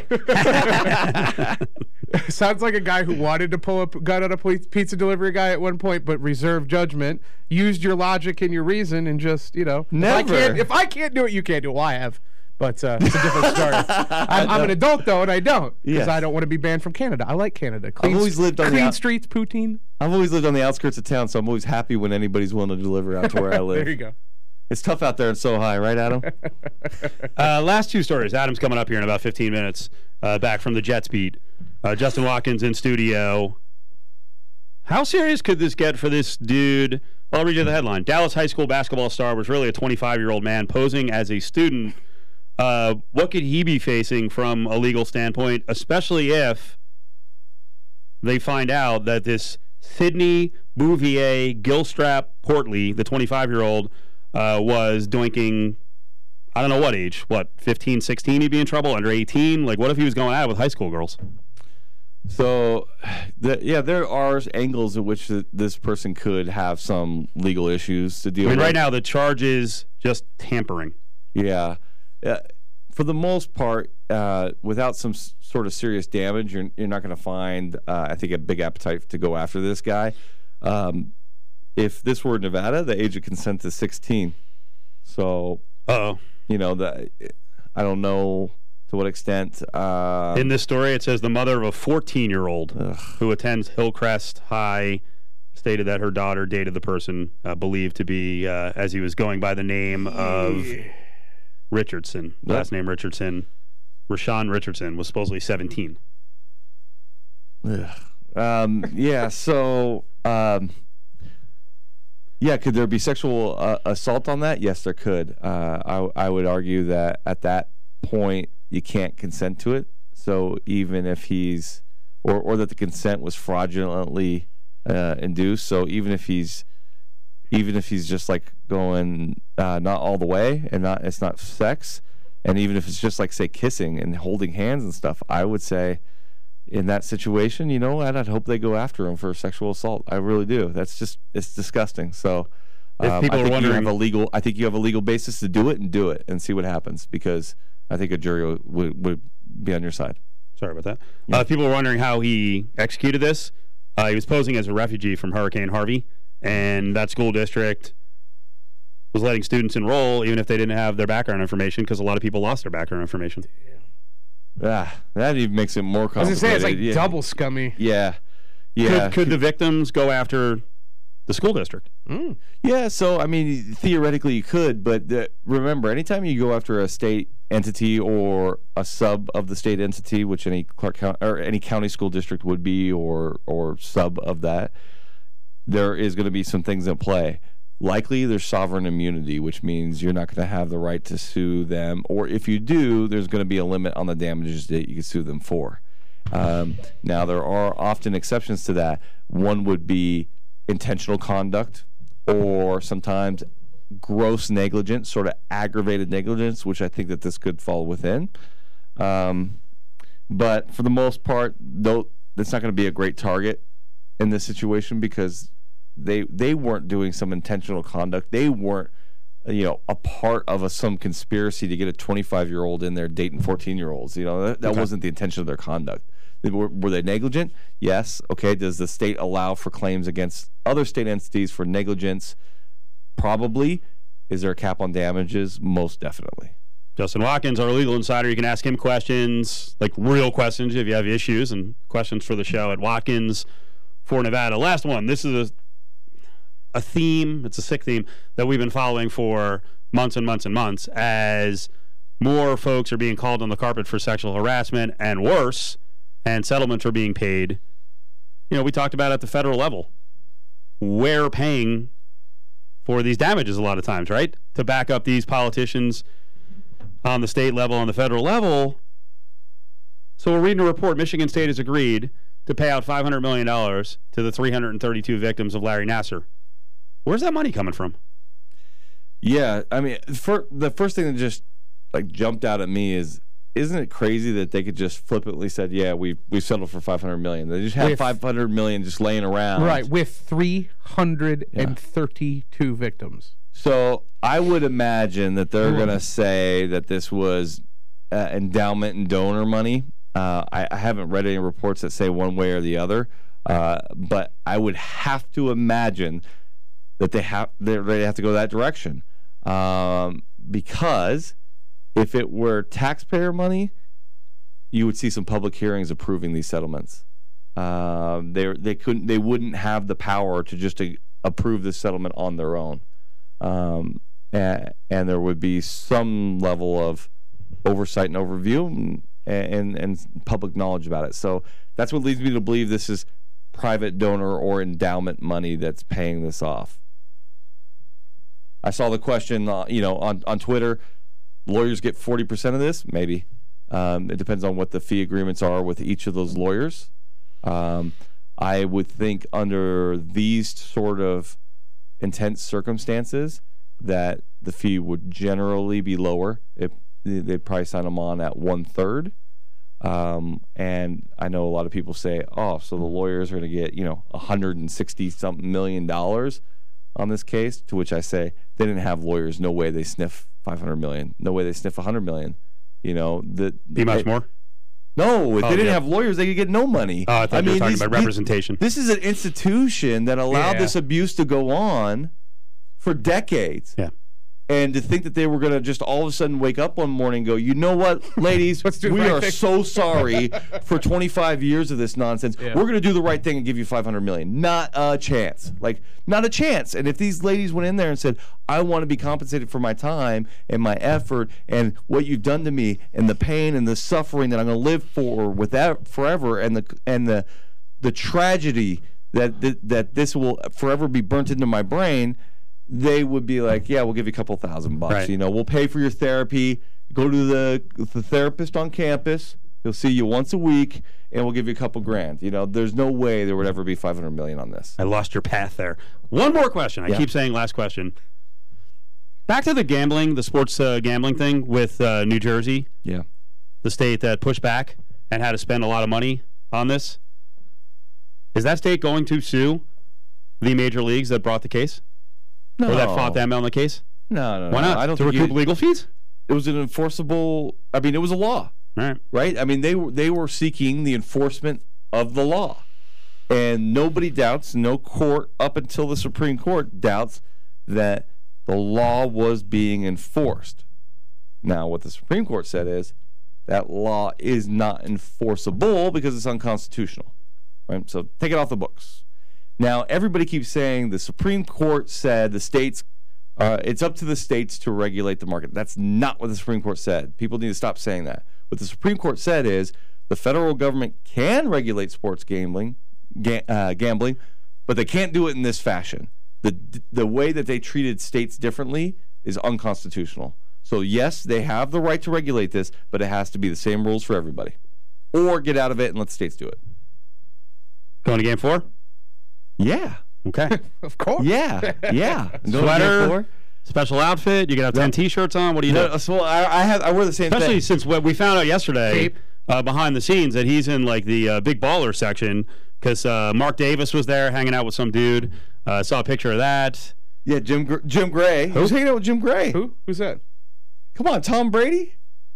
Sounds like a guy who wanted to pull a gun on a pizza delivery guy at one point, but reserved judgment, used your logic and your reason, and just, you know, Never. If I can't, if I can't do it, you can't do it. Well, I have, but uh, it's a different story. I'm, I'm an adult though, and I don't because Yes. I don't want to be banned from Canada. I like Canada. Clean, I've always lived on clean the out- streets, poutine. I've always lived on the outskirts of town, so I'm always happy when anybody's willing to deliver out to where I live. There you go. It's tough out there in so high, right, Adam? uh, last two stories. Adam's coming up here in about fifteen minutes, uh, back from the Jets beat. Uh, Justin Watkins in studio. How serious could this get for this dude? Well, I'll read you the headline. Dallas high school basketball star was really a twenty-five-year-old man posing as a student. Uh, what could he be facing from a legal standpoint, especially if they find out that this Sidney Bouvier Gilstrap Portley, the twenty-five-year-old, uh, was doinking, I don't know what age, what, fifteen, sixteen, he'd be in trouble, under eighteen? Like, what if he was going out with high school girls? So, the, yeah, there are angles at which th- this person could have some legal issues to deal I mean, with. right now, the charge is just tampering. Yeah. Uh, for the most part, uh, without some s- sort of serious damage, you're, you're not going to find, uh, I think, a big appetite to go after this guy. Um, if this were Nevada, the age of consent is sixteen. So, Uh-oh. you know, the, I don't know to what extent. Uh, In this story, it says the mother of a fourteen-year-old who attends Hillcrest High stated that her daughter dated the person uh, believed to be, uh, as he was going by the name of Richardson, last name Richardson, Rashawn Richardson, was supposedly seventeen. Um, yeah, so, um, yeah, could there be sexual uh, assault on that? Yes, there could. Uh, I, I would argue that at that point, you can't consent to it. So even if he's, or, or that the consent was fraudulently uh, induced. So even if he's, even if he's just like going uh, not all the way and not, it's not sex, and even if it's just like, say, kissing and holding hands and stuff, I would say, in that situation, you know, I'd, I'd hope they go after him for sexual assault. I really do. That's just, it's disgusting. So um, If people I are think wondering, you have a legal, I think you have a legal basis to do it and do it and see what happens, because I think a jury would, would be on your side. Sorry about that. Yeah. Uh, people were wondering how he executed this. Uh, he was posing as a refugee from Hurricane Harvey, and that school district was letting students enroll even if they didn't have their background information, because a lot of people lost their background information. Ah, that even makes it more complicated. I was gonna say, it's like yeah. double scummy. Yeah, yeah. Could, could the victims go after the school district? Mm. Yeah, so I mean, theoretically you could, but the, remember, anytime you go after a state entity or a sub of the state entity, which any Clark County or any county school district would be, or or sub of that, there is going to be some things at play. Likely there's sovereign immunity, which means you're not going to have the right to sue them, or if you do, there's going to be a limit on the damages that you can sue them for. Um, now, there are often exceptions to that. One would be intentional conduct, or sometimes gross negligence, sort of aggravated negligence, which I think that this could fall within. Um, but for the most part, though, that's not going to be a great target in this situation, because they they weren't doing some intentional conduct. They weren't, you know, a part of a, some conspiracy to get a twenty-five-year-old in there dating fourteen-year-olds. You know, that, that okay. wasn't the intention of their conduct. They were, were they negligent? Yes. Okay. Does the state allow for claims against other state entities for negligence? Probably. Is there a cap on damages? Most definitely. Justin Watkins, our legal insider. You can ask him questions, like real questions if you have issues, and questions for the show at Watkins for Nevada. Last one. This is a a theme, it's a sick theme, that we've been following for months and months and months, as more folks are being called on the carpet for sexual harassment and worse, and settlements are being paid. You know, we talked about at the federal level. We're paying for these damages a lot of times, right? To back up these politicians on the state level, on the federal level. So we're reading a report. Michigan State has agreed to pay out five hundred million dollars to the three hundred thirty-two victims of Larry Nassar. Where's that money coming from? Yeah, I mean, for, the first thing that just like jumped out at me is, isn't it crazy that they could just flippantly said, yeah, we we settled for five hundred million dollars. They just have with, five hundred million dollars just laying around. Right, with three hundred thirty-two yeah. victims. So I would imagine that they're going to say that this was uh, endowment and donor money. Uh, I, I haven't read any reports that say one way or the other, uh, but I would have to imagine that they have they have to go that direction, um, because if it were taxpayer money, you would see some public hearings approving these settlements. Um, they they couldn't they wouldn't have the power to just to approve this settlement on their own, um, and, and there would be some level of oversight and overview and, and and public knowledge about it. So that's what leads me to believe this is private donor or endowment money that's paying this off. I saw the question, uh, you know, on, on Twitter, lawyers get forty percent of this? Maybe. Um, it depends on what the fee agreements are with each of those lawyers. Um, I would think under these sort of intense circumstances that the fee would generally be lower. It, they'd probably sign them on at one-third. Um, and I know a lot of people say, oh, so the lawyers are going to get, you know, one hundred sixty something million dollars on this case, to which I say they didn't have lawyers. No way they sniff five hundred million. No way they sniff one hundred million. You know, the be much they, more. No, if oh, they didn't yeah. have lawyers, they could get no money. Oh, I thought I you mean, were talking these, about representation. This is an institution that allowed yeah. this abuse to go on for decades. Yeah. And to think that they were going to just all of a sudden wake up one morning and go, you know what, ladies, Let's do the we right are thing. so sorry for twenty-five years of this nonsense. Yeah. We're going to do the right thing and give you five hundred million dollars. Not a chance. Like, not a chance. And if these ladies went in there and said, I want to be compensated for my time and my effort and what you've done to me and the pain and the suffering that I'm going to live for without forever and the and the the tragedy that that, that this will forever be burnt into my brain, they would be like, yeah, we'll give you a couple thousand bucks. Right. You know, we'll pay for your therapy. Go to the the therapist on campus. He'll see you once a week, and we'll give you a couple grand. You know, there's no way there would ever be five hundred million dollars on this. I lost your path there. One more question. I Yeah. keep saying last question. Back to the gambling, the sports uh, gambling thing with uh, New Jersey. Yeah. The state that pushed back and had to spend a lot of money on this. Is that state going to sue the major leagues that brought the case? No. Or that fought them on the case? No, no, Why no. not? I don't to think recoup you- legal fees? It was an enforceable. I mean, it was a law. Right. Right. I mean, they were they were seeking the enforcement of the law, and nobody doubts. No court up until the Supreme Court doubts that the law was being enforced. Now, what the Supreme Court said is that law is not enforceable because it's unconstitutional. Right. So take it off the books. Now, everybody keeps saying the Supreme Court said the states, uh, it's up to the states to regulate the market. That's not what the Supreme Court said. People need to stop saying that. What the Supreme Court said is the federal government can regulate sports gambling, ga- uh, gambling, but they can't do it in this fashion. The, the way that they treated states differently is unconstitutional. So, yes, they have the right to regulate this, but it has to be the same rules for everybody. Or get out of it and let the states do it. Going to game four? Yeah. Okay. Of course. Yeah. Yeah. Going to game Sweater, four. special outfit. You can have ten T-shirts on. What do you No, do? so I, I have I wear the same Especially thing. since what we found out yesterday uh, behind the scenes that he's in like the uh, big baller section because uh, Mark Davis was there hanging out with some dude. I uh, saw a picture of that. Yeah, Jim Gr- Jim Gray. Who? Who's hanging out with Jim Gray? Who? Who's that? Come on, Tom Brady.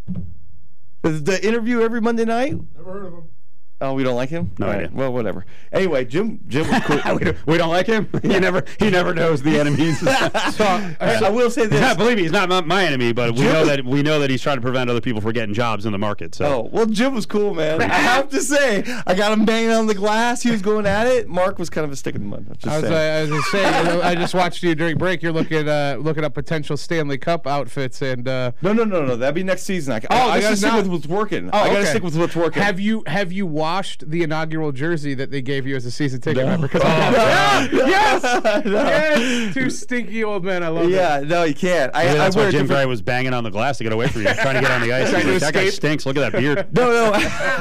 The, the interview every Monday night. Never heard of him. Oh, we don't like him? No All idea. Well, whatever. Anyway, Jim Jim was cool. we, don't, we don't like him. He never he never knows the enemies. so, I, I will say this. Yeah, believe me, he's not my, my enemy, but we Jim- know that we know that he's trying to prevent other people from getting jobs in the market. So. Oh, well, Jim was cool, man. I have to say, I got him banging on the glass. He was going at it. Mark was kind of a stick in the mud. I'm just I was, saying. uh, I was just saying, you know, I just watched you during break. You're looking uh, looking up potential Stanley Cup outfits, and uh, no, no, no, no. That'd be next season. I, Oh, I, I this gotta is stick not- with what's working. Oh, I gotta okay. stick with what's working. Have you have you washed the inaugural jersey that they gave you as a season ticket member? 'Cause Oh, I- no. yes, No. yes, two stinky old men. I love yeah, it. no, you can't. I, Maybe I that's wear why a Jim different- Gray was banging on the glass to get away from you, trying to get on the ice. Trying to He's like, that guy escape. stinks. Look at that beard. No, no.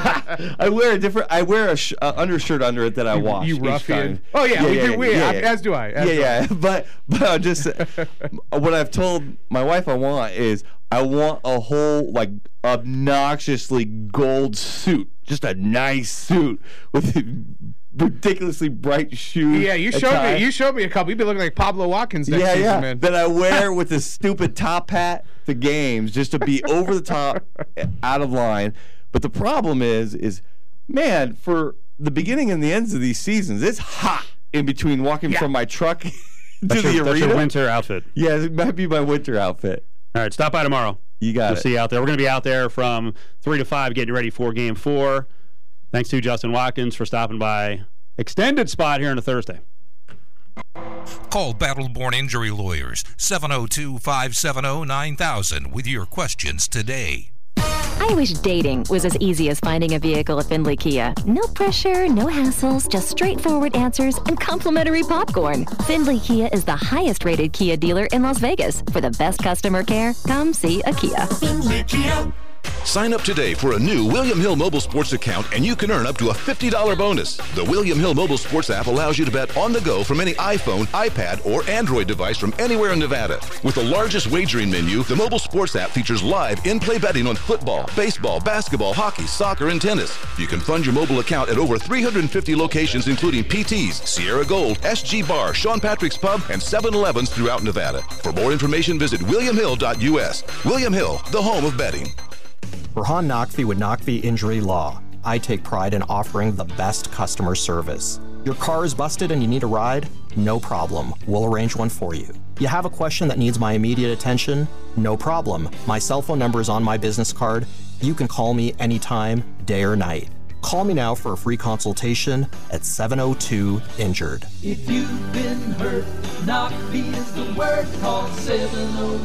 I wear a different. I wear a sh- uh, undershirt under it that I You- wash. you each ruffian. time. Oh, yeah, we do- we- as do I, as yeah, do yeah. But but I'm just what I've told my wife I want is I want a whole like obnoxiously gold suit, just a nice suit with ridiculously bright shoes. Yeah, you showed attire. me. You showed me a couple. You'd be looking like Pablo Watkins next Yeah, season, yeah. man. That I wear with this stupid top hat to games just to be over the top, out of line. But the problem is, is man, for the beginning and the ends of these seasons, it's hot in between walking Yeah. from my truck to That's the your, that's arena. your winter outfit. Yeah, it might be my winter outfit. All right, stop by tomorrow. You got we'll it. see you out there. We're going to be out there from three to five getting ready for game four. Thanks to Justin Watkins for stopping by. Extended spot here on a Thursday. Call Battle-Born Injury Lawyers, seven oh two, five seven oh, nine thousand with your questions today. I wish dating was as easy as finding a vehicle at Findlay Kia. No pressure, no hassles, just straightforward answers and complimentary popcorn. Findlay Kia is the highest rated Kia dealer in Las Vegas. For the best customer care, come see a Kia. Findlay Kia. Sign up today for a new William Hill Mobile Sports account and you can earn up to a fifty dollars bonus. The William Hill Mobile Sports app allows you to bet on the go from any iPhone, iPad, or Android device from anywhere in Nevada. With the largest wagering menu, the mobile sports app features live in-play betting on football, baseball, basketball, hockey, soccer, and tennis. You can fund your mobile account at over three hundred fifty locations including P T's, Sierra Gold, S G Bar, Sean Patrick's Pub, and seven elevens throughout Nevada. For more information, visit william hill dot u s. William Hill, the home of betting. Burhan Naqvi with Naqvi Injury Law. I take pride in offering the best customer service. Your car is busted and you need a ride? No problem. We'll arrange one for you. You have a question that needs my immediate attention? No problem. My cell phone number is on my business card. You can call me anytime, day or night. Call me now for a free consultation at seven oh two injured. If you've been hurt, knock me is the word. Call seven oh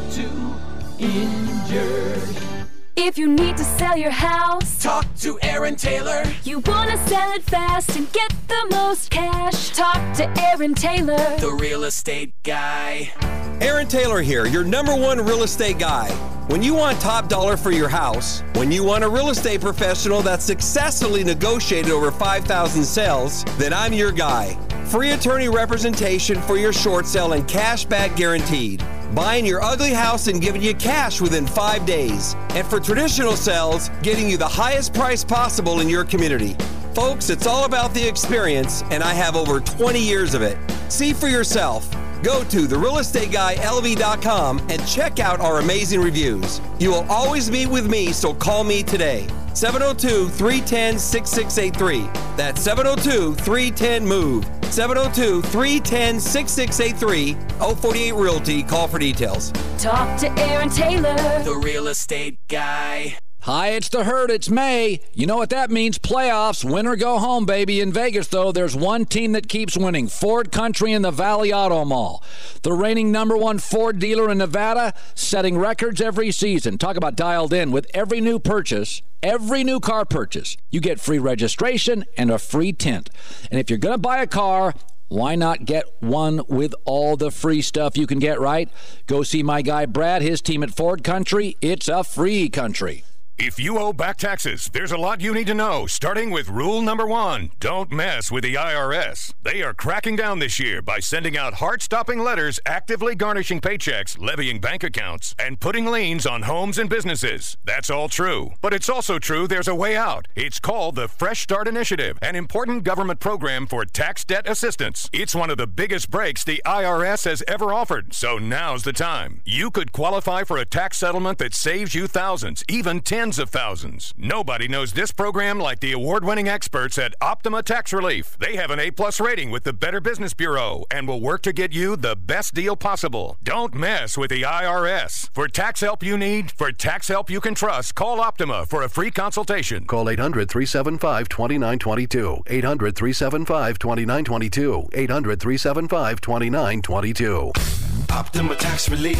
two injured. If you need to sell your house, talk to Aaron Taylor. You want to sell it fast and get the most cash, talk to Aaron Taylor, the real estate guy. Aaron Taylor here, your number one real estate guy. When you want top dollar for your house, when you want a real estate professional that's successfully negotiated over five thousand sales, then I'm your guy. Free attorney representation for your short sale and cash back guaranteed. Buying your ugly house and giving you cash within five days. And for traditional sales, getting you the highest price possible in your community. Folks, it's all about the experience, and I have over twenty years of it. See for yourself. Go to the real estate guy L V dot com and check out our amazing reviews. You will always meet with me, so call me today. seven oh two, three one zero, six six eight three. That's seven oh two, three one zero, MOVE. seven oh two, three one zero, six six eight three. oh four eight Realty. Call for details. talk to Aaron Taylor, the real estate guy. Hi, it's the Herd. It's May. You know what that means. Playoffs. Win or go home, baby. In Vegas, though, there's one team that keeps winning. Ford Country in the Valley Auto Mall. The reigning number one Ford dealer in Nevada, setting records every season. Talk about dialed in. With every new purchase, every new car purchase, you get free registration and a free tint. And if you're going to buy a car, why not get one with all the free stuff you can get, right? Go see my guy Brad, his team at Ford Country. It's a free country. If you owe back taxes, there's a lot you need to know, starting with rule number one. Don't mess with the I R S. They are cracking down this year by sending out heart-stopping letters actively garnishing paychecks, levying bank accounts, and putting liens on homes and businesses. That's all true. But it's also true there's a way out. It's called the Fresh Start Initiative, an important government program for tax debt assistance. It's one of the biggest breaks the I R S has ever offered, so now's the time. You could qualify for a tax settlement that saves you thousands, even tens of thousands. Nobody knows this program like the award-winning experts at Optima Tax Relief. They have an A-plus rating with the Better Business Bureau and will work to get you the best deal possible. Don't mess with the I R S. For tax help you need, for tax help you can trust, call Optima for a free consultation. Call eight hundred, three seven five, two nine two two. eight hundred, three seven five, two nine two two. eight hundred, three seven five, two nine two two. Optima Tax Relief.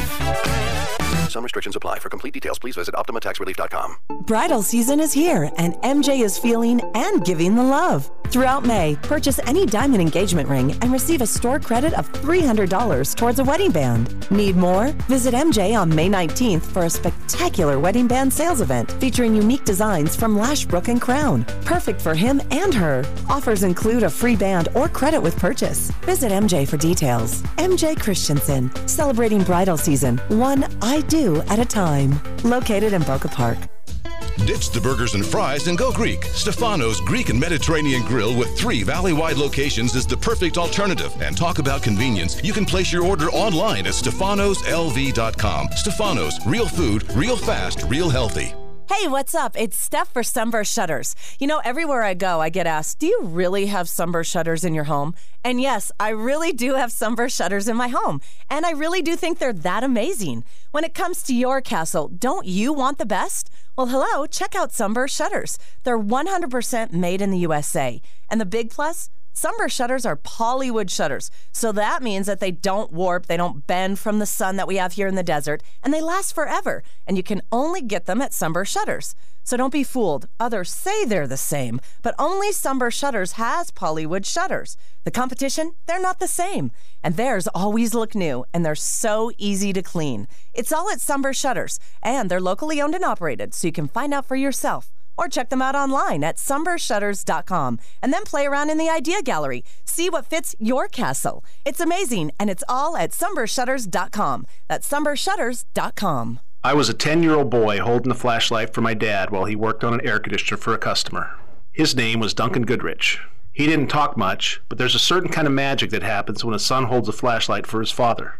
Some restrictions apply. For complete details, please visit optima tax relief dot com. Bridal season is here, and M J is feeling and giving the love. Throughout May, purchase any diamond engagement ring and receive a store credit of three hundred dollars towards a wedding band. Need more? Visit M J on May nineteenth for a spectacular wedding band sales event featuring unique designs from Lashbrook and Crown. Perfect for him and her. Offers include a free band or credit with purchase. Visit M J for details. M J Christensen, celebrating bridal season, one I do at a time. Located in Boca Park. Ditch the burgers and fries and go Greek. Stefano's Greek and Mediterranean Grill with three valley-wide locations is the perfect alternative. And talk about convenience. You can place your order online at stefanos L V dot com. Stefano's, real food, real fast, real healthy. Hey, what's up? It's Steph for Sunburst Shutters. You know, everywhere I go, I get asked, do you really have Sunburst Shutters in your home? And yes, I really do have Sunburst Shutters in my home. And I really do think they're that amazing. When it comes to your castle, don't you want the best? Well, hello, check out Sunburst Shutters. They're one hundred percent made in the U S A. And the big plus? Sunburst shutters are polywood shutters, so that means that they don't warp, they don't bend from the sun that we have here in the desert, and they last forever, and you can only get them at Sunburst Shutters. So don't be fooled. Others say they're the same, but only Sunburst Shutters has polywood shutters. The competition, they're not the same, and theirs always look new, and they're so easy to clean. It's all at Sunburst Shutters, and they're locally owned and operated, so you can find out for yourself. Or check them out online at sunburst shutters dot com and then play around in the idea gallery. See what fits your castle. It's amazing, and it's all at sunburst shutters dot com. That's sunburst shutters dot com. I was a ten-year-old boy holding the flashlight for my dad while he worked on an air conditioner for a customer. His name was Duncan Goodrich. He didn't talk much, but there's a certain kind of magic that happens when a son holds a flashlight for his father.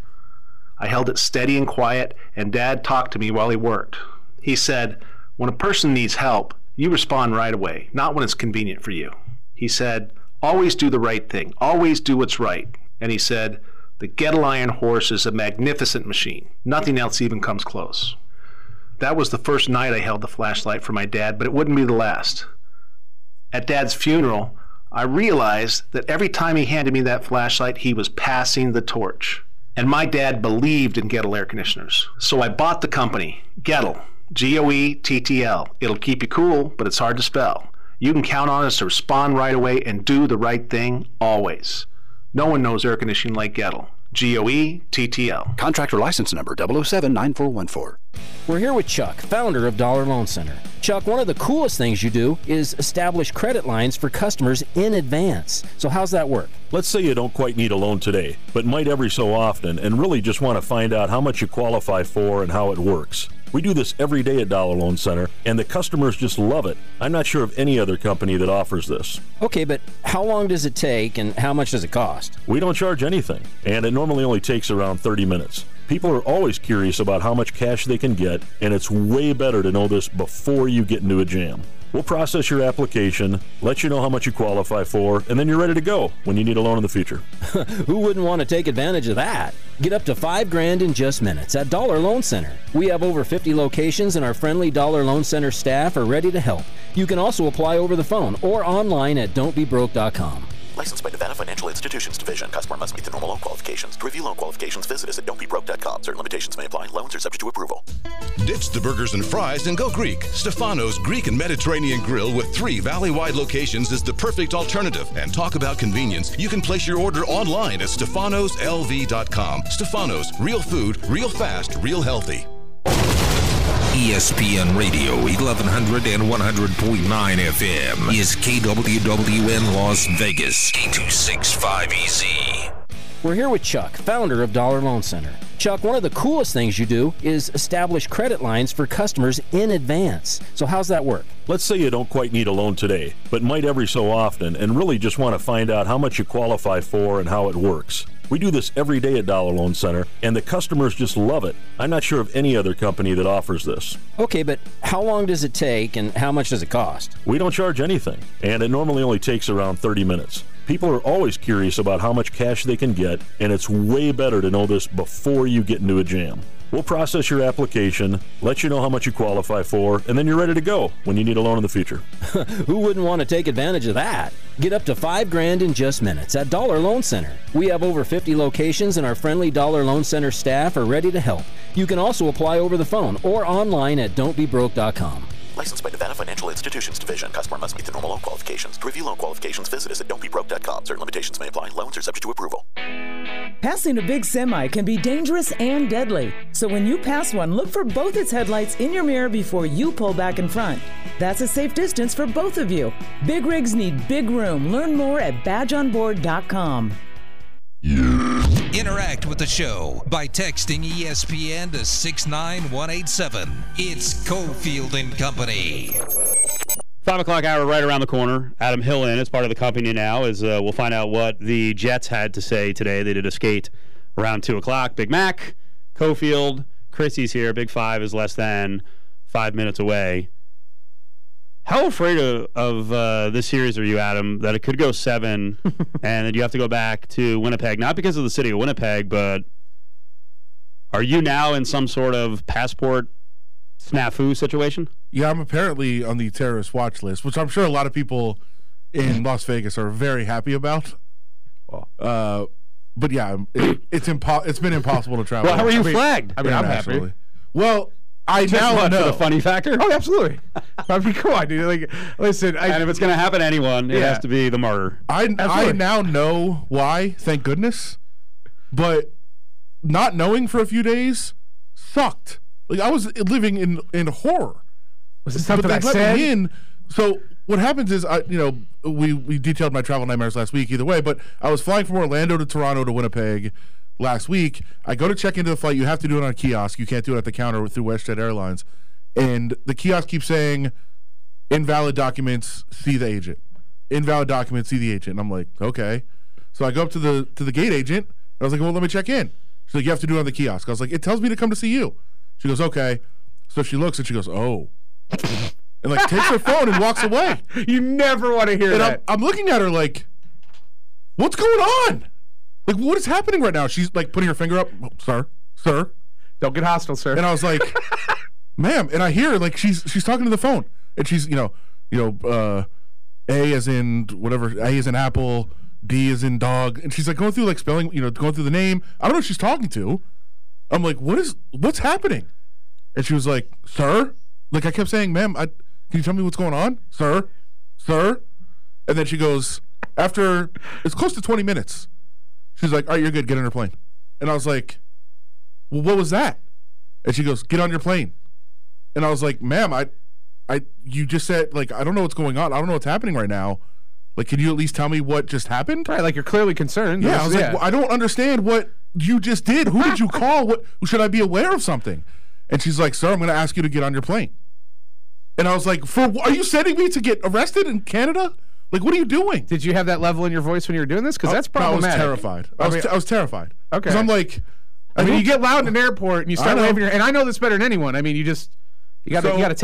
I held it steady and quiet, and Dad talked to me while he worked. He said, "When a person needs help, you respond right away, not when it's convenient for you." He said, "Always do the right thing. Always do what's right. and he said, "The Gettle Iron Horse is a magnificent machine. Nothing else even comes close." That was the first night I held the flashlight for my dad, but it wouldn't be the last. At Dad's funeral, I realized that every time he handed me that flashlight, he was passing the torch. And my dad believed in Gettle air conditioners. So I bought the company, Gettle, G O E T T L. It'll keep you cool, but it's hard to spell. You can count on us to respond right away and do the right thing always. No one knows air conditioning like Gettle. G O E T T L. Contractor license number double oh seven nine four one four. We're here with Chuck, founder of Dollar Loan Center. Chuck, one of the coolest things you do is establish credit lines for customers in advance. So how's that work? Let's say you don't quite need a loan today, but might every so often, and really just want to find out how much you qualify for and how it works. We do this every day at Dollar Loan Center, and the customers just love it. I'm not sure of any other company that offers this. Okay, but how long does it take and how much does it cost? We don't charge anything, and it normally only takes around thirty minutes. People are always curious about how much cash they can get, and it's way better to know this before you get into a jam. We'll process your application, let you know how much you qualify for, and then you're ready to go when you need a loan in the future. Who wouldn't want to take advantage of that? Get up to five grand in just minutes at Dollar Loan Center. We have over fifty locations, and our friendly Dollar Loan Center staff are ready to help. You can also apply over the phone or online at don't be broke dot com. Licensed by Nevada Financial Institutions Division. Customer must meet the normal loan qualifications. To review loan qualifications, visit us at don't be broke dot com. Certain limitations may apply. Loans are subject to approval. Ditch the burgers and fries and go Greek. Stefano's Greek and Mediterranean Grill with three valley-wide locations is the perfect alternative. And talk about convenience. You can place your order online at stefanos l v dot com. Stefano's, real food, real fast, real healthy. E S P N Radio, eleven hundred and one hundred point nine F M is K W W N Las Vegas, K two six five E Z. We're here with Chuck, founder of Dollar Loan Center. Chuck, one of the coolest things you do is establish credit lines for customers in advance. So how's that work? Let's say you don't quite need a loan today, but might every so often, and really just want to find out how much you qualify for and how it works. We do this every day at Dollar Loan Center, and the customers just love it. I'm not sure of any other company that offers this. Okay, but how long does it take and how much does it cost? We don't charge anything, and it normally only takes around thirty minutes. People are always curious about how much cash they can get, and it's way better to know this before you get into a jam. We'll process your application, let you know how much you qualify for, and then you're ready to go when you need a loan in the future. Who wouldn't want to take advantage of that? Get up to five grand in just minutes at Dollar Loan Center. We have over fifty locations, and our friendly Dollar Loan Center staff are ready to help. You can also apply over the phone or online at don't be broke dot com. Licensed by Nevada Financial Institutions Division. Customer must meet the normal loan qualifications. To review loan qualifications, visit us at don't be broke dot com. Certain limitations may apply. Loans are subject to approval. Passing a big semi can be dangerous and deadly. So when you pass one, look for both its headlights in your mirror before you pull back in front. That's a safe distance for both of you. Big rigs need big room. Learn more at badge on board dot com. Interact with the show by texting E S P N to six nine one eight seven. It's Cofield and Company. Five o'clock hour right around the corner. Adam Hill in as part of the company now. As uh, we'll find out what the Jets had to say today. They did a skate around two o'clock. Big Mac, Cofield, Chrissy's here. Big Five is less than five minutes away. How afraid of, of uh, this series are you, Adam, that it could go seven and that you have to go back to Winnipeg? Not because of the city of Winnipeg, but are you now in some sort of passport snafu situation? Yeah, I'm apparently on the terrorist watch list, which I'm sure a lot of people in Las Vegas are very happy about. Uh, but yeah, it, it's impo- It's been impossible to travel. Well, how are you I mean, flagged? I mean, I'm happy. Well, I Just now what, know for the funny factor. Oh, absolutely. I mean, come on, dude. Like, listen. I, and if it's going to happen to anyone, it Yeah. has to be the martyr. I I Absolutely. now know why. Thank goodness. But not knowing for a few days sucked. Like I was living in in horror. Was this something but they I let said? me in. So what happens is, I you know, we we detailed my travel nightmares last week. Either way, but I was flying from Orlando to Toronto to Winnipeg last week. I go to check into the flight. You have to do it on a kiosk. You can't do it at the counter through WestJet Airlines. And the kiosk keeps saying, invalid documents, see the agent. Invalid documents, see the agent. And I'm like, okay. So I go up to the to the gate agent. And I was like, well, let me check in. She's like, you have to do it on the kiosk. I was like, it tells me to come to see you. She goes, okay. So she looks and she goes, oh. And like takes her phone and walks away. You never want to hear and that. I'm, I'm looking at her like, what's going on? Like, what is happening right now? She's like putting her finger up, oh, sir, sir. Don't get hostile, sir. And I was like, ma'am, and I hear like she's she's talking to the phone, and she's you know you know uh, A as in whatever, A as in apple, D as in dog, and she's like going through like spelling, you know, going through the name. I don't know who she's talking to. I'm like, what is what's happening? And she was like, sir, like I kept saying, ma'am, I, can you tell me what's going on, sir, sir? And then she goes, after it's close to twenty minutes, she's like, all right, you're good, get on your plane. And I was like, well, what was that? And she goes, get on your plane. And I was like, ma'am, I, I, you just said, like, I don't know what's going on. I don't know what's happening right now. Like, can you at least tell me what just happened? Right, like you're clearly concerned. Yeah, I was yeah. like, well, I don't understand what you just did. Who did you call? What should I be aware of something? And she's like, sir, I'm going to ask you to get on your plane. And I was like, for are you sending me to get arrested in Canada? Like, what are you doing? Did you have that level in your voice when you were doing this? Because that's problematic. I was terrified. I was, I, mean, t- I was terrified. Okay. Because I'm like, I, I mean, you get loud in an airport and you start waving your, and I know this better than anyone. I mean, you just you got to so, you got to.